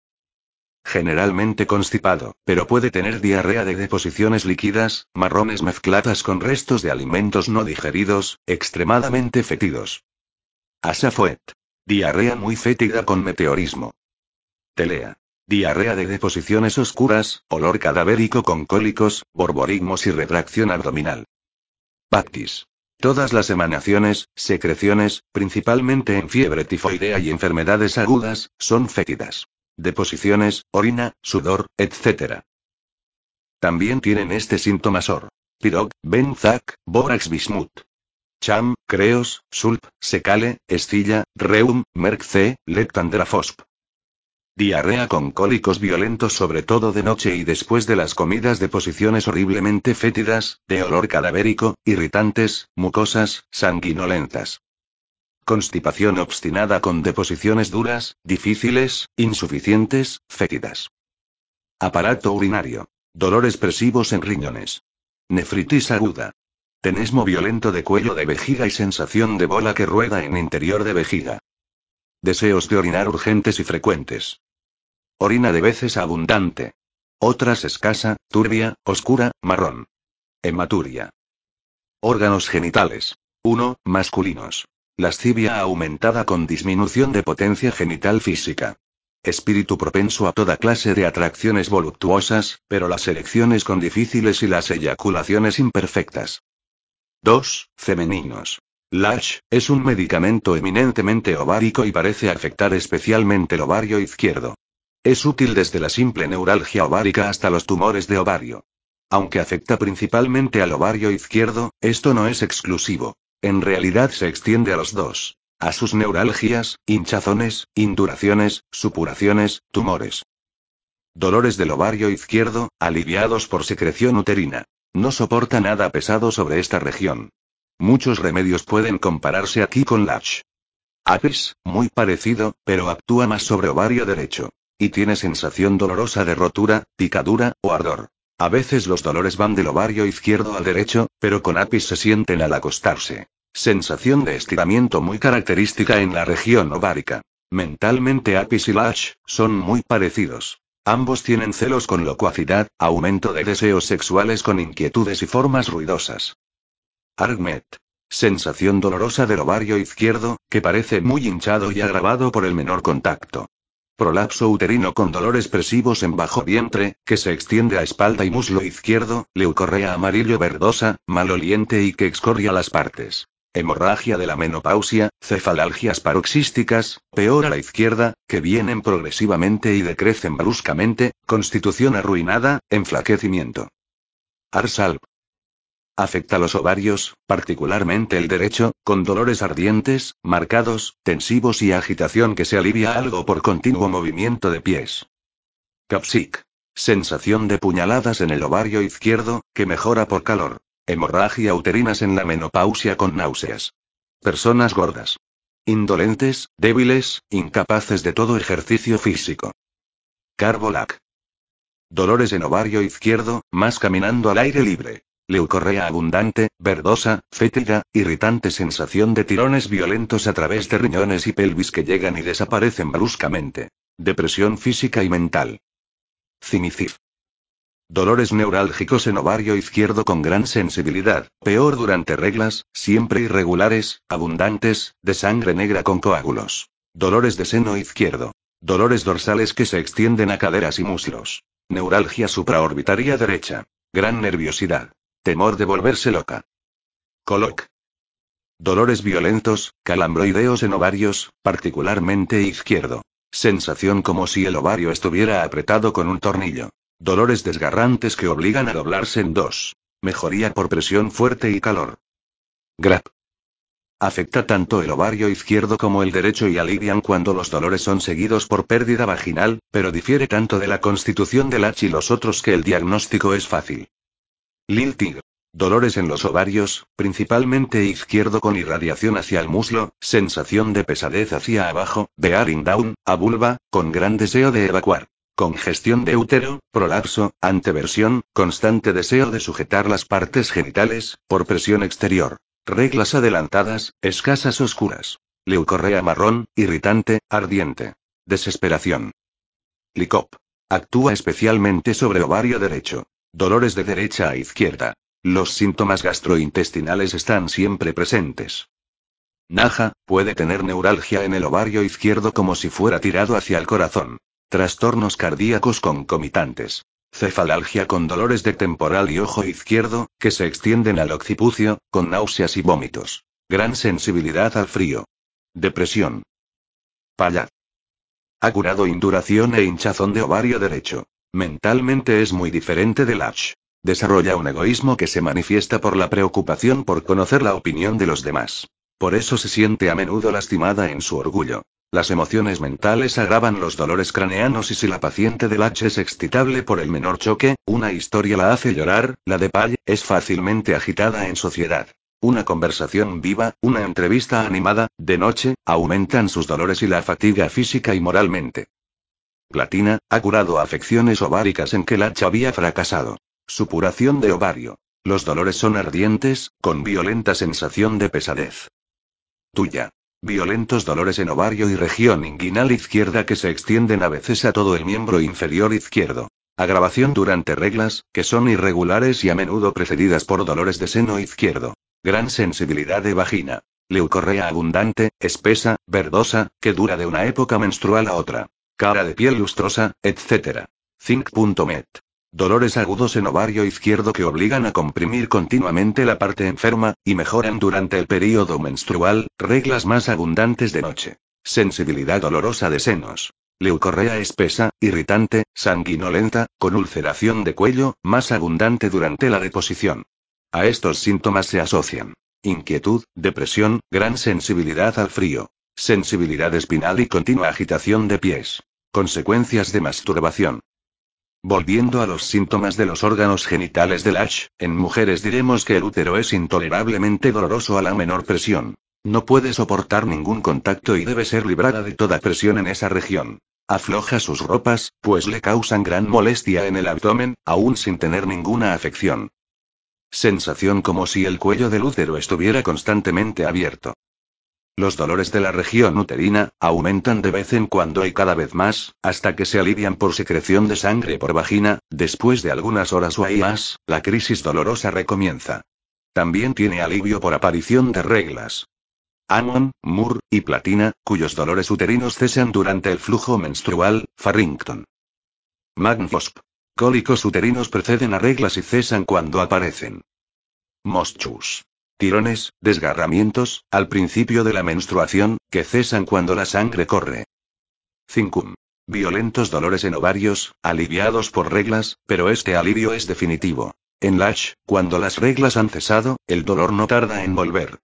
Generalmente constipado, pero puede tener diarrea de deposiciones líquidas, marrones mezcladas con restos de alimentos no digeridos, extremadamente fétidos. Asafoet. Diarrea muy fétida con meteorismo. Telea. Diarrea de deposiciones oscuras, olor cadavérico con cólicos, borborigmos y retracción abdominal. Bactis. Todas las emanaciones, secreciones, principalmente en fiebre tifoidea y enfermedades agudas, son fétidas. Deposiciones, orina, sudor, etcétera. También tienen este síntoma Sor. Pirog, Benzac, Bórax bismut. Cham, Creos, Sulp, Secale, Escilla, Reum, Merc C, Leptandrafosp. Diarrea con cólicos violentos sobre todo de noche y después de las comidas, deposiciones horriblemente fétidas, de olor cadavérico, irritantes, mucosas, sanguinolentas. Constipación obstinada con deposiciones duras, difíciles, insuficientes, fétidas. Aparato urinario. Dolor expresivos en riñones. Nefritis aguda. Tenesmo violento de cuello de vejiga y sensación de bola que rueda en interior de vejiga. Deseos de orinar urgentes y frecuentes. Orina de veces abundante. Otras escasa, turbia, oscura, marrón. Hematuria. Órganos genitales. uno. Masculinos. Lascivia aumentada con disminución de potencia genital física. Espíritu propenso a toda clase de atracciones voluptuosas, pero las elecciones con difíciles y las eyaculaciones imperfectas. dos. Femeninos. Lash, es un medicamento eminentemente ovárico y parece afectar especialmente el ovario izquierdo. Es útil desde la simple neuralgia ovárica hasta los tumores de ovario. Aunque afecta principalmente al ovario izquierdo, esto no es exclusivo. En realidad se extiende a los dos. A sus neuralgias, hinchazones, induraciones, supuraciones, tumores. Dolores del ovario izquierdo, aliviados por secreción uterina. No soporta nada pesado sobre esta región. Muchos remedios pueden compararse aquí con Lash. Apis, muy parecido, pero actúa más sobre ovario derecho. Y tiene sensación dolorosa de rotura, picadura, o ardor. A veces los dolores van del ovario izquierdo al derecho, pero con Apis se sienten al acostarse. Sensación de estiramiento muy característica en la región ovárica. Mentalmente Apis y Lash son muy parecidos. Ambos tienen celos con locuacidad, aumento de deseos sexuales con inquietudes y formas ruidosas. Argmet. Sensación dolorosa del ovario izquierdo, que parece muy hinchado y agravado por el menor contacto. Prolapso uterino con dolor expresivos en bajo vientre, que se extiende a espalda y muslo izquierdo, leucorrea amarillo verdosa, maloliente y que excorria las partes. Hemorragia de la menopausia, cefalalgias paroxísticas, peor a la izquierda, que vienen progresivamente y decrecen bruscamente, constitución arruinada, enflaquecimiento. Arsalb. Afecta los ovarios, particularmente el derecho, con dolores ardientes, marcados, tensivos y agitación que se alivia algo por continuo movimiento de pies. Capsic. Sensación de puñaladas en el ovario izquierdo, que mejora por calor. Hemorragia uterinas en la menopausia con náuseas. Personas gordas. Indolentes, débiles, incapaces de todo ejercicio físico. Carbolac. Dolores en ovario izquierdo, más caminando al aire libre. Leucorrea abundante, verdosa, fétida, irritante sensación de tirones violentos a través de riñones y pelvis que llegan y desaparecen bruscamente. Depresión física y mental. Cimicif. Dolores neurálgicos en ovario izquierdo con gran sensibilidad, peor durante reglas, siempre irregulares, abundantes, de sangre negra con coágulos. Dolores de seno izquierdo. Dolores dorsales que se extienden a caderas y muslos. Neuralgia supraorbitaria derecha. Gran nerviosidad. Temor de volverse loca. Coloc. Dolores violentos, calambroideos en ovarios, particularmente izquierdo. Sensación como si el ovario estuviera apretado con un tornillo. Dolores desgarrantes que obligan a doblarse en dos. Mejoría por presión fuerte y calor. Grap. Afecta tanto el ovario izquierdo como el derecho y alivian cuando los dolores son seguidos por pérdida vaginal, pero difiere tanto de la constitución del H y los otros que el diagnóstico es fácil. Lil Tigre. Dolores en los ovarios, principalmente izquierdo con irradiación hacia el muslo, sensación de pesadez hacia abajo, bearing down, a vulva, con gran deseo de evacuar. Congestión de útero, prolapso, anteversión, constante deseo de sujetar las partes genitales, por presión exterior. Reglas adelantadas, escasas oscuras. Leucorrea marrón, irritante, ardiente. Desesperación. Licop. Actúa especialmente sobre ovario derecho. Dolores de derecha a izquierda. Los síntomas gastrointestinales están siempre presentes. Naja, puede tener neuralgia en el ovario izquierdo como si fuera tirado hacia el corazón. Trastornos cardíacos concomitantes. Cefalalgia con dolores de temporal y ojo izquierdo, que se extienden al occipucio, con náuseas y vómitos. Gran sensibilidad al frío. Depresión. Payat. Ha curado induración e hinchazón de ovario derecho. Mentalmente es muy diferente del H. Desarrolla un egoísmo que se manifiesta por la preocupación por conocer la opinión de los demás. Por eso se siente a menudo lastimada en su orgullo. Las emociones mentales agravan los dolores craneanos y si la paciente del H es excitable por el menor choque, una historia la hace llorar, la de Pay es fácilmente agitada en sociedad. Una conversación viva, una entrevista animada, de noche, aumentan sus dolores y la fatiga física y moralmente. Platina, ha curado afecciones ováricas en que el H había fracasado. Supuración de ovario. Los dolores son ardientes, con violenta sensación de pesadez. Tuya. Violentos dolores en ovario y región inguinal izquierda que se extienden a veces a todo el miembro inferior izquierdo. Agravación durante reglas, que son irregulares y a menudo precedidas por dolores de seno izquierdo. Gran sensibilidad de vagina. Leucorrea abundante, espesa, verdosa, que dura de una época menstrual a otra. Cara de piel lustrosa, etcétera. Zinc punto net. Dolores agudos en ovario izquierdo que obligan a comprimir continuamente la parte enferma, y mejoran durante el período menstrual, reglas más abundantes de noche. Sensibilidad dolorosa de senos. Leucorrea espesa, irritante, sanguinolenta, con ulceración de cuello, más abundante durante la deposición. A estos síntomas se asocian inquietud, depresión, gran sensibilidad al frío, sensibilidad espinal y continua agitación de pies. Consecuencias de masturbación. Volviendo a los síntomas de los órganos genitales del H, en mujeres diremos que el útero es intolerablemente doloroso a la menor presión. No puede soportar ningún contacto y debe ser librada de toda presión en esa región. Afloja sus ropas, pues le causan gran molestia en el abdomen, aún sin tener ninguna afección. Sensación como si el cuello del útero estuviera constantemente abierto. Los dolores de la región uterina aumentan de vez en cuando y cada vez más, hasta que se alivian por secreción de sangre por vagina. Después de algunas horas o ahí más, la crisis dolorosa recomienza. También tiene alivio por aparición de reglas. Ammon, Moore y Platina, cuyos dolores uterinos cesan durante el flujo menstrual. Farrington. Magnfosp. Cólicos uterinos preceden a reglas y cesan cuando aparecen. Moschus. Tirones, desgarramientos, al principio de la menstruación, que cesan cuando la sangre corre. Cincum. Violentos dolores en ovarios, aliviados por reglas, pero este alivio es definitivo. En Lach, cuando las reglas han cesado, el dolor no tarda en volver.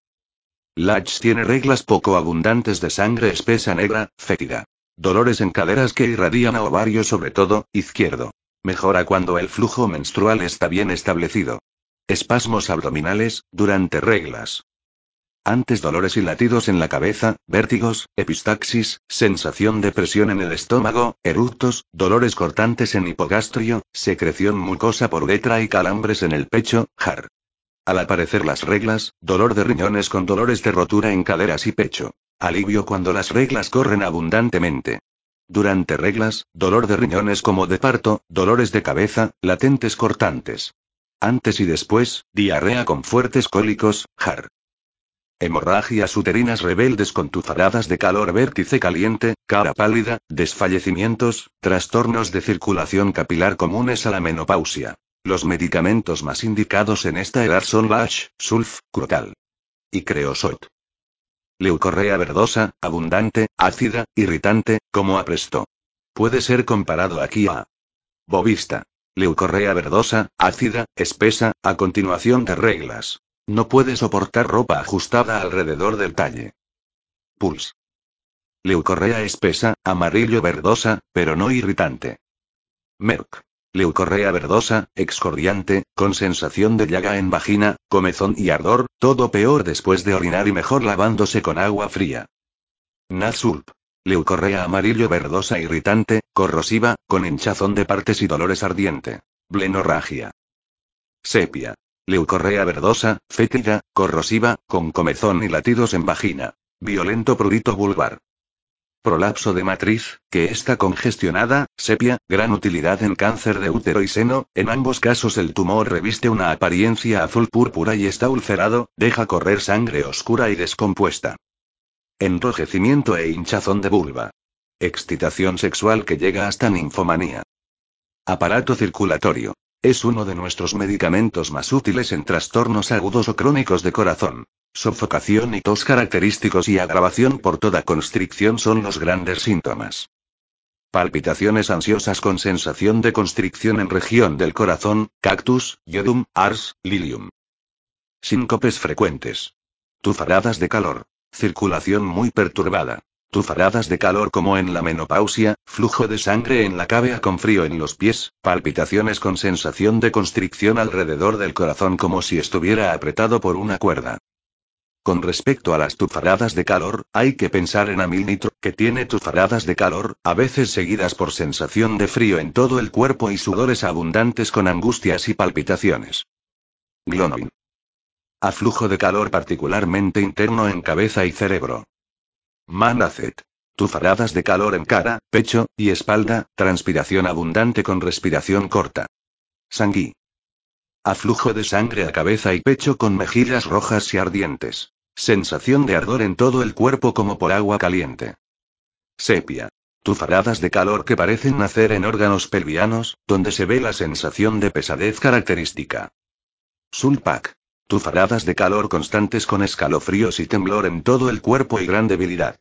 Lach tiene reglas poco abundantes de sangre espesa negra, fétida. Dolores en caderas que irradian a ovario sobre todo, izquierdo. Mejora cuando el flujo menstrual está bien establecido. Espasmos abdominales, durante reglas. Antes dolores y latidos en la cabeza, vértigos, epistaxis, sensación de presión en el estómago, eructos, dolores cortantes en hipogastrio, secreción mucosa por uretra y calambres en el pecho, jar. Al aparecer las reglas, dolor de riñones con dolores de rotura en caderas y pecho. Alivio cuando las reglas corren abundantemente. Durante reglas, dolor de riñones como de parto, dolores de cabeza, latentes cortantes. Antes y después, diarrea con fuertes cólicos, jar. Hemorragias uterinas rebeldes con tufaradas de calor, vértice caliente, cara pálida, desfallecimientos, trastornos de circulación capilar comunes a la menopausia. Los medicamentos más indicados en esta edad son Lach, Sulf, Crotal. y creosote. Leucorrea verdosa, abundante, ácida, irritante, como apresto. Puede ser comparado aquí a bovista. Leucorrea verdosa, ácida, espesa, a continuación de reglas. No puede soportar ropa ajustada alrededor del talle. Pulse. Leucorrea espesa, amarillo verdosa, pero no irritante. Merck. Leucorrea verdosa, excoriante, con sensación de llaga en vagina, comezón y ardor, todo peor después de orinar y mejor lavándose con agua fría. Nasulp. Leucorrea amarillo verdosa irritante, corrosiva, con hinchazón de partes y dolores ardiente. Blenorragia. Sepia. Leucorrea verdosa, fétida, corrosiva, con comezón y latidos en vagina. Violento prurito vulvar. Prolapso de matriz, que está congestionada, sepia, gran utilidad en cáncer de útero y seno, en ambos casos el tumor reviste una apariencia azul púrpura y está ulcerado, deja correr sangre oscura y descompuesta. Enrojecimiento e hinchazón de vulva. Excitación sexual que llega hasta ninfomanía. Aparato circulatorio. Es uno de nuestros medicamentos más útiles en trastornos agudos o crónicos de corazón. Sofocación y tos característicos y agravación por toda constricción son los grandes síntomas. Palpitaciones ansiosas con sensación de constricción en región del corazón, cactus, yodum, ars, lilium. Síncopes frecuentes. Tufaradas de calor. Circulación muy perturbada. Tufaradas de calor como en la menopausia, flujo de sangre en la cávea con frío en los pies, palpitaciones con sensación de constricción alrededor del corazón como si estuviera apretado por una cuerda. Con respecto a las tufaradas de calor, hay que pensar en amilnitro, que tiene tufaradas de calor, a veces seguidas por sensación de frío en todo el cuerpo y sudores abundantes con angustias y palpitaciones. Glonovin. A flujo de calor particularmente interno en cabeza y cerebro. Manacet. Tufaradas de calor en cara, pecho y espalda, transpiración abundante con respiración corta. Sangui. A flujo de sangre a cabeza y pecho con mejillas rojas y ardientes. Sensación de ardor en todo el cuerpo como por agua caliente. Sepia. Tufaradas de calor que parecen nacer en órganos pelvianos, donde se ve la sensación de pesadez característica. Sulpac. Tufaradas de calor constantes con escalofríos y temblor en todo el cuerpo y gran debilidad.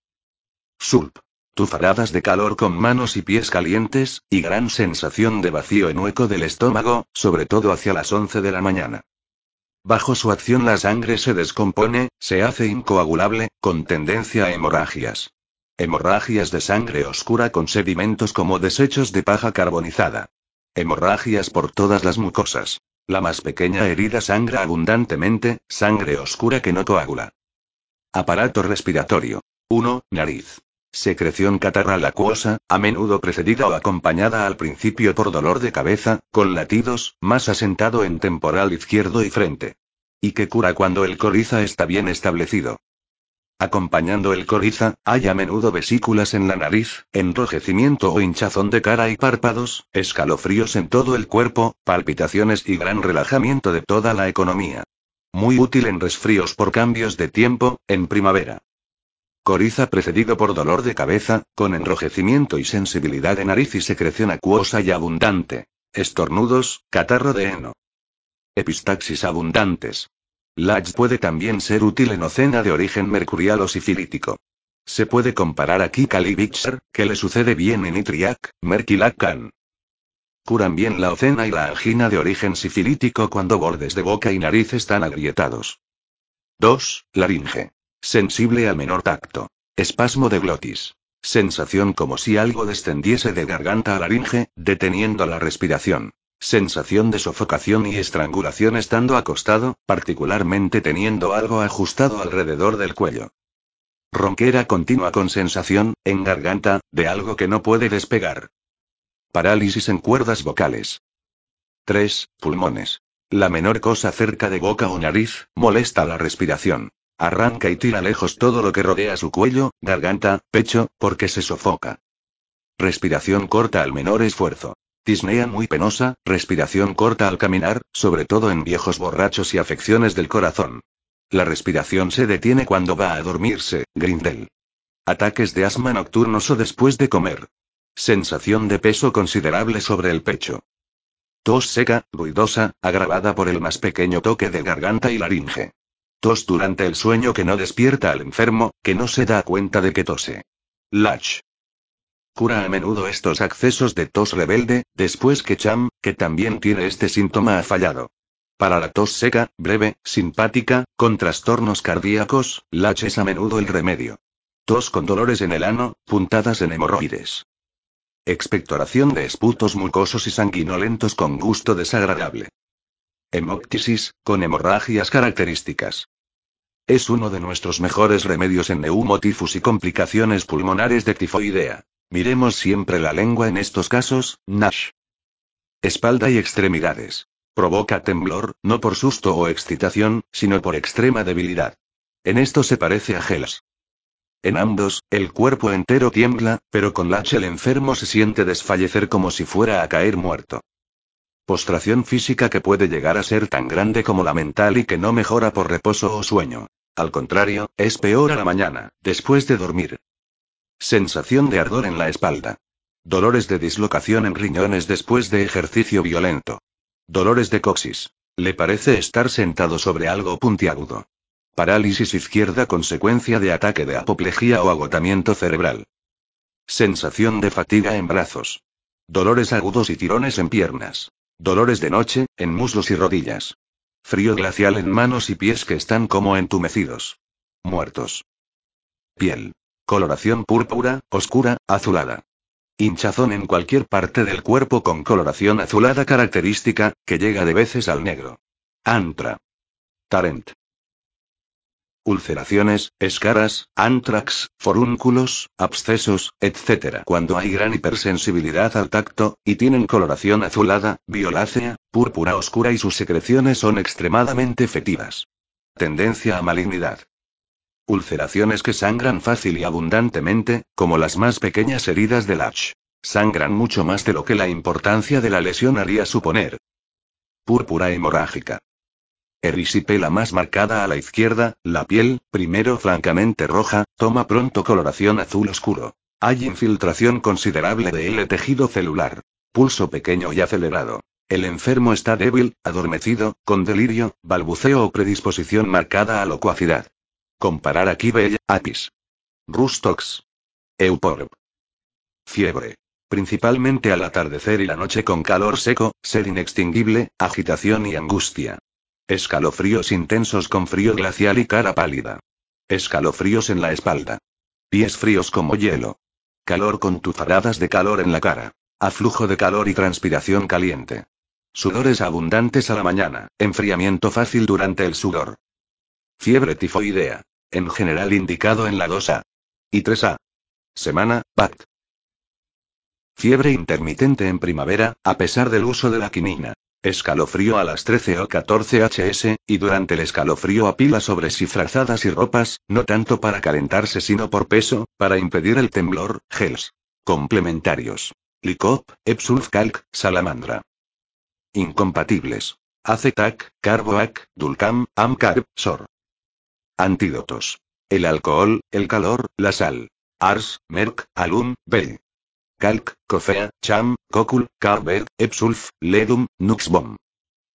Sulp. Tufaradas de calor con manos y pies calientes, y gran sensación de vacío en hueco del estómago, sobre todo hacia las once de la mañana. Bajo su acción la sangre se descompone, se hace incoagulable, con tendencia a hemorragias. Hemorragias de sangre oscura con sedimentos como desechos de paja carbonizada. Hemorragias por todas las mucosas. La más pequeña herida sangra abundantemente, sangre oscura que no coagula. Aparato respiratorio. uno. Nariz. Secreción catarral acuosa, a menudo precedida o acompañada al principio por dolor de cabeza, con latidos, más asentado en temporal izquierdo y frente. Y que cura cuando el coriza está bien establecido. Acompañando el coriza, hay a menudo vesículas en la nariz, enrojecimiento o hinchazón de cara y párpados, escalofríos en todo el cuerpo, palpitaciones y gran relajamiento de toda la economía. Muy útil en resfríos por cambios de tiempo, en primavera. Coriza precedido por dolor de cabeza, con enrojecimiento y sensibilidad de nariz y secreción acuosa y abundante. Estornudos, catarro de heno. Epistaxis abundantes. Lach puede también ser útil en ocena de origen mercurial o sifilítico. Se puede comparar aquí Calibixar, que le sucede bien en Itriac, Merquilacan. Curan bien la ocena y la angina de origen sifilítico cuando bordes de boca y nariz están agrietados. dos. Laringe. Sensible al menor tacto. Espasmo de glotis. Sensación como si algo descendiese de garganta a laringe, deteniendo la respiración. Sensación de sofocación y estrangulación estando acostado, particularmente teniendo algo ajustado alrededor del cuello. Ronquera continua con sensación, en garganta, de algo que no puede despegar. Parálisis en cuerdas vocales. tres. Pulmones. La menor cosa cerca de boca o nariz, molesta la respiración. Arranca y tira lejos todo lo que rodea su cuello, garganta, pecho, porque se sofoca. Respiración corta al menor esfuerzo. Disnea muy penosa, respiración corta al caminar, sobre todo en viejos borrachos y afecciones del corazón. La respiración se detiene cuando va a dormirse, Grindel. Ataques de asma nocturnos o después de comer. Sensación de peso considerable sobre el pecho. Tos seca, ruidosa, agravada por el más pequeño toque de garganta y laringe. Tos durante el sueño que no despierta al enfermo, que no se da cuenta de que tose. Lach. Cura a menudo estos accesos de tos rebelde, después que Cham, que también tiene este síntoma, ha fallado. Para la tos seca, breve, simpática, con trastornos cardíacos, Lach es a menudo el remedio. Tos con dolores en el ano, puntadas en hemorroides. Expectoración de esputos mucosos y sanguinolentos con gusto desagradable. Hemoptisis, con hemorragias características. Es uno de nuestros mejores remedios en neumotifus y complicaciones pulmonares de tifoidea. Miremos siempre la lengua en estos casos, Nash. Espalda y extremidades. Provoca temblor, no por susto o excitación, sino por extrema debilidad. En esto se parece a Gelas. En ambos, el cuerpo entero tiembla, pero con Lach el enfermo se siente desfallecer como si fuera a caer muerto. Postración física que puede llegar a ser tan grande como la mental y que no mejora por reposo o sueño. Al contrario, es peor a la mañana, después de dormir. Sensación de ardor en la espalda. Dolores de dislocación en riñones después de ejercicio violento. Dolores de coxis. Le parece estar sentado sobre algo puntiagudo. Parálisis izquierda consecuencia de ataque de apoplejía o agotamiento cerebral. Sensación de fatiga en brazos. Dolores agudos y tirones en piernas. Dolores de noche, en muslos y rodillas. Frío glacial en manos y pies que están como entumecidos. Muertos. Piel. Coloración púrpura, oscura, azulada. Hinchazón en cualquier parte del cuerpo con coloración azulada característica, que llega de veces al negro. Antra. Tarent. Ulceraciones, escaras, antrax, forúnculos, abscesos, etcétera. Cuando hay gran hipersensibilidad al tacto, y tienen coloración azulada, violácea, púrpura oscura y sus secreciones son extremadamente fétidas. Tendencia a malignidad. Ulceraciones que sangran fácil y abundantemente, como las más pequeñas heridas de Lach. Sangran mucho más de lo que la importancia de la lesión haría suponer. Púrpura hemorrágica. Erisipela más marcada a la izquierda, la piel, primero francamente roja, toma pronto coloración azul oscuro. Hay infiltración considerable de el tejido celular. Pulso pequeño y acelerado. El enfermo está débil, adormecido, con delirio, balbuceo o predisposición marcada a locuacidad. Comparar aquí Bella, Apis. Rustox. Euporb. Fiebre. Principalmente al atardecer y la noche con calor seco, sed inextinguible, agitación y angustia. Escalofríos intensos con frío glacial y cara pálida. Escalofríos en la espalda. Pies fríos como hielo. Calor con tufaradas de calor en la cara. Aflujo de calor y transpiración caliente. Sudores abundantes a la mañana, enfriamiento fácil durante el sudor. Fiebre tifoidea. En general indicado en la dos A. Y tres A. Semana, B A T. Fiebre intermitente en primavera, a pesar del uso de la quinina. Escalofrío a las trece o catorce horas, y durante el escalofrío apila sobre sí frazadas y ropas, no tanto para calentarse sino por peso, para impedir el temblor, gels. Complementarios. Licop, Epsulf calc, salamandra. Incompatibles. Acetac, Carboac, Dulcam, Amcarb, Sor. Antídotos. El alcohol, el calor, la sal. Ars, Merck, Alum, Bell. Calc, Cofea, Cham, Cocul, Carbet, Epsulf, Ledum, Nuxbom.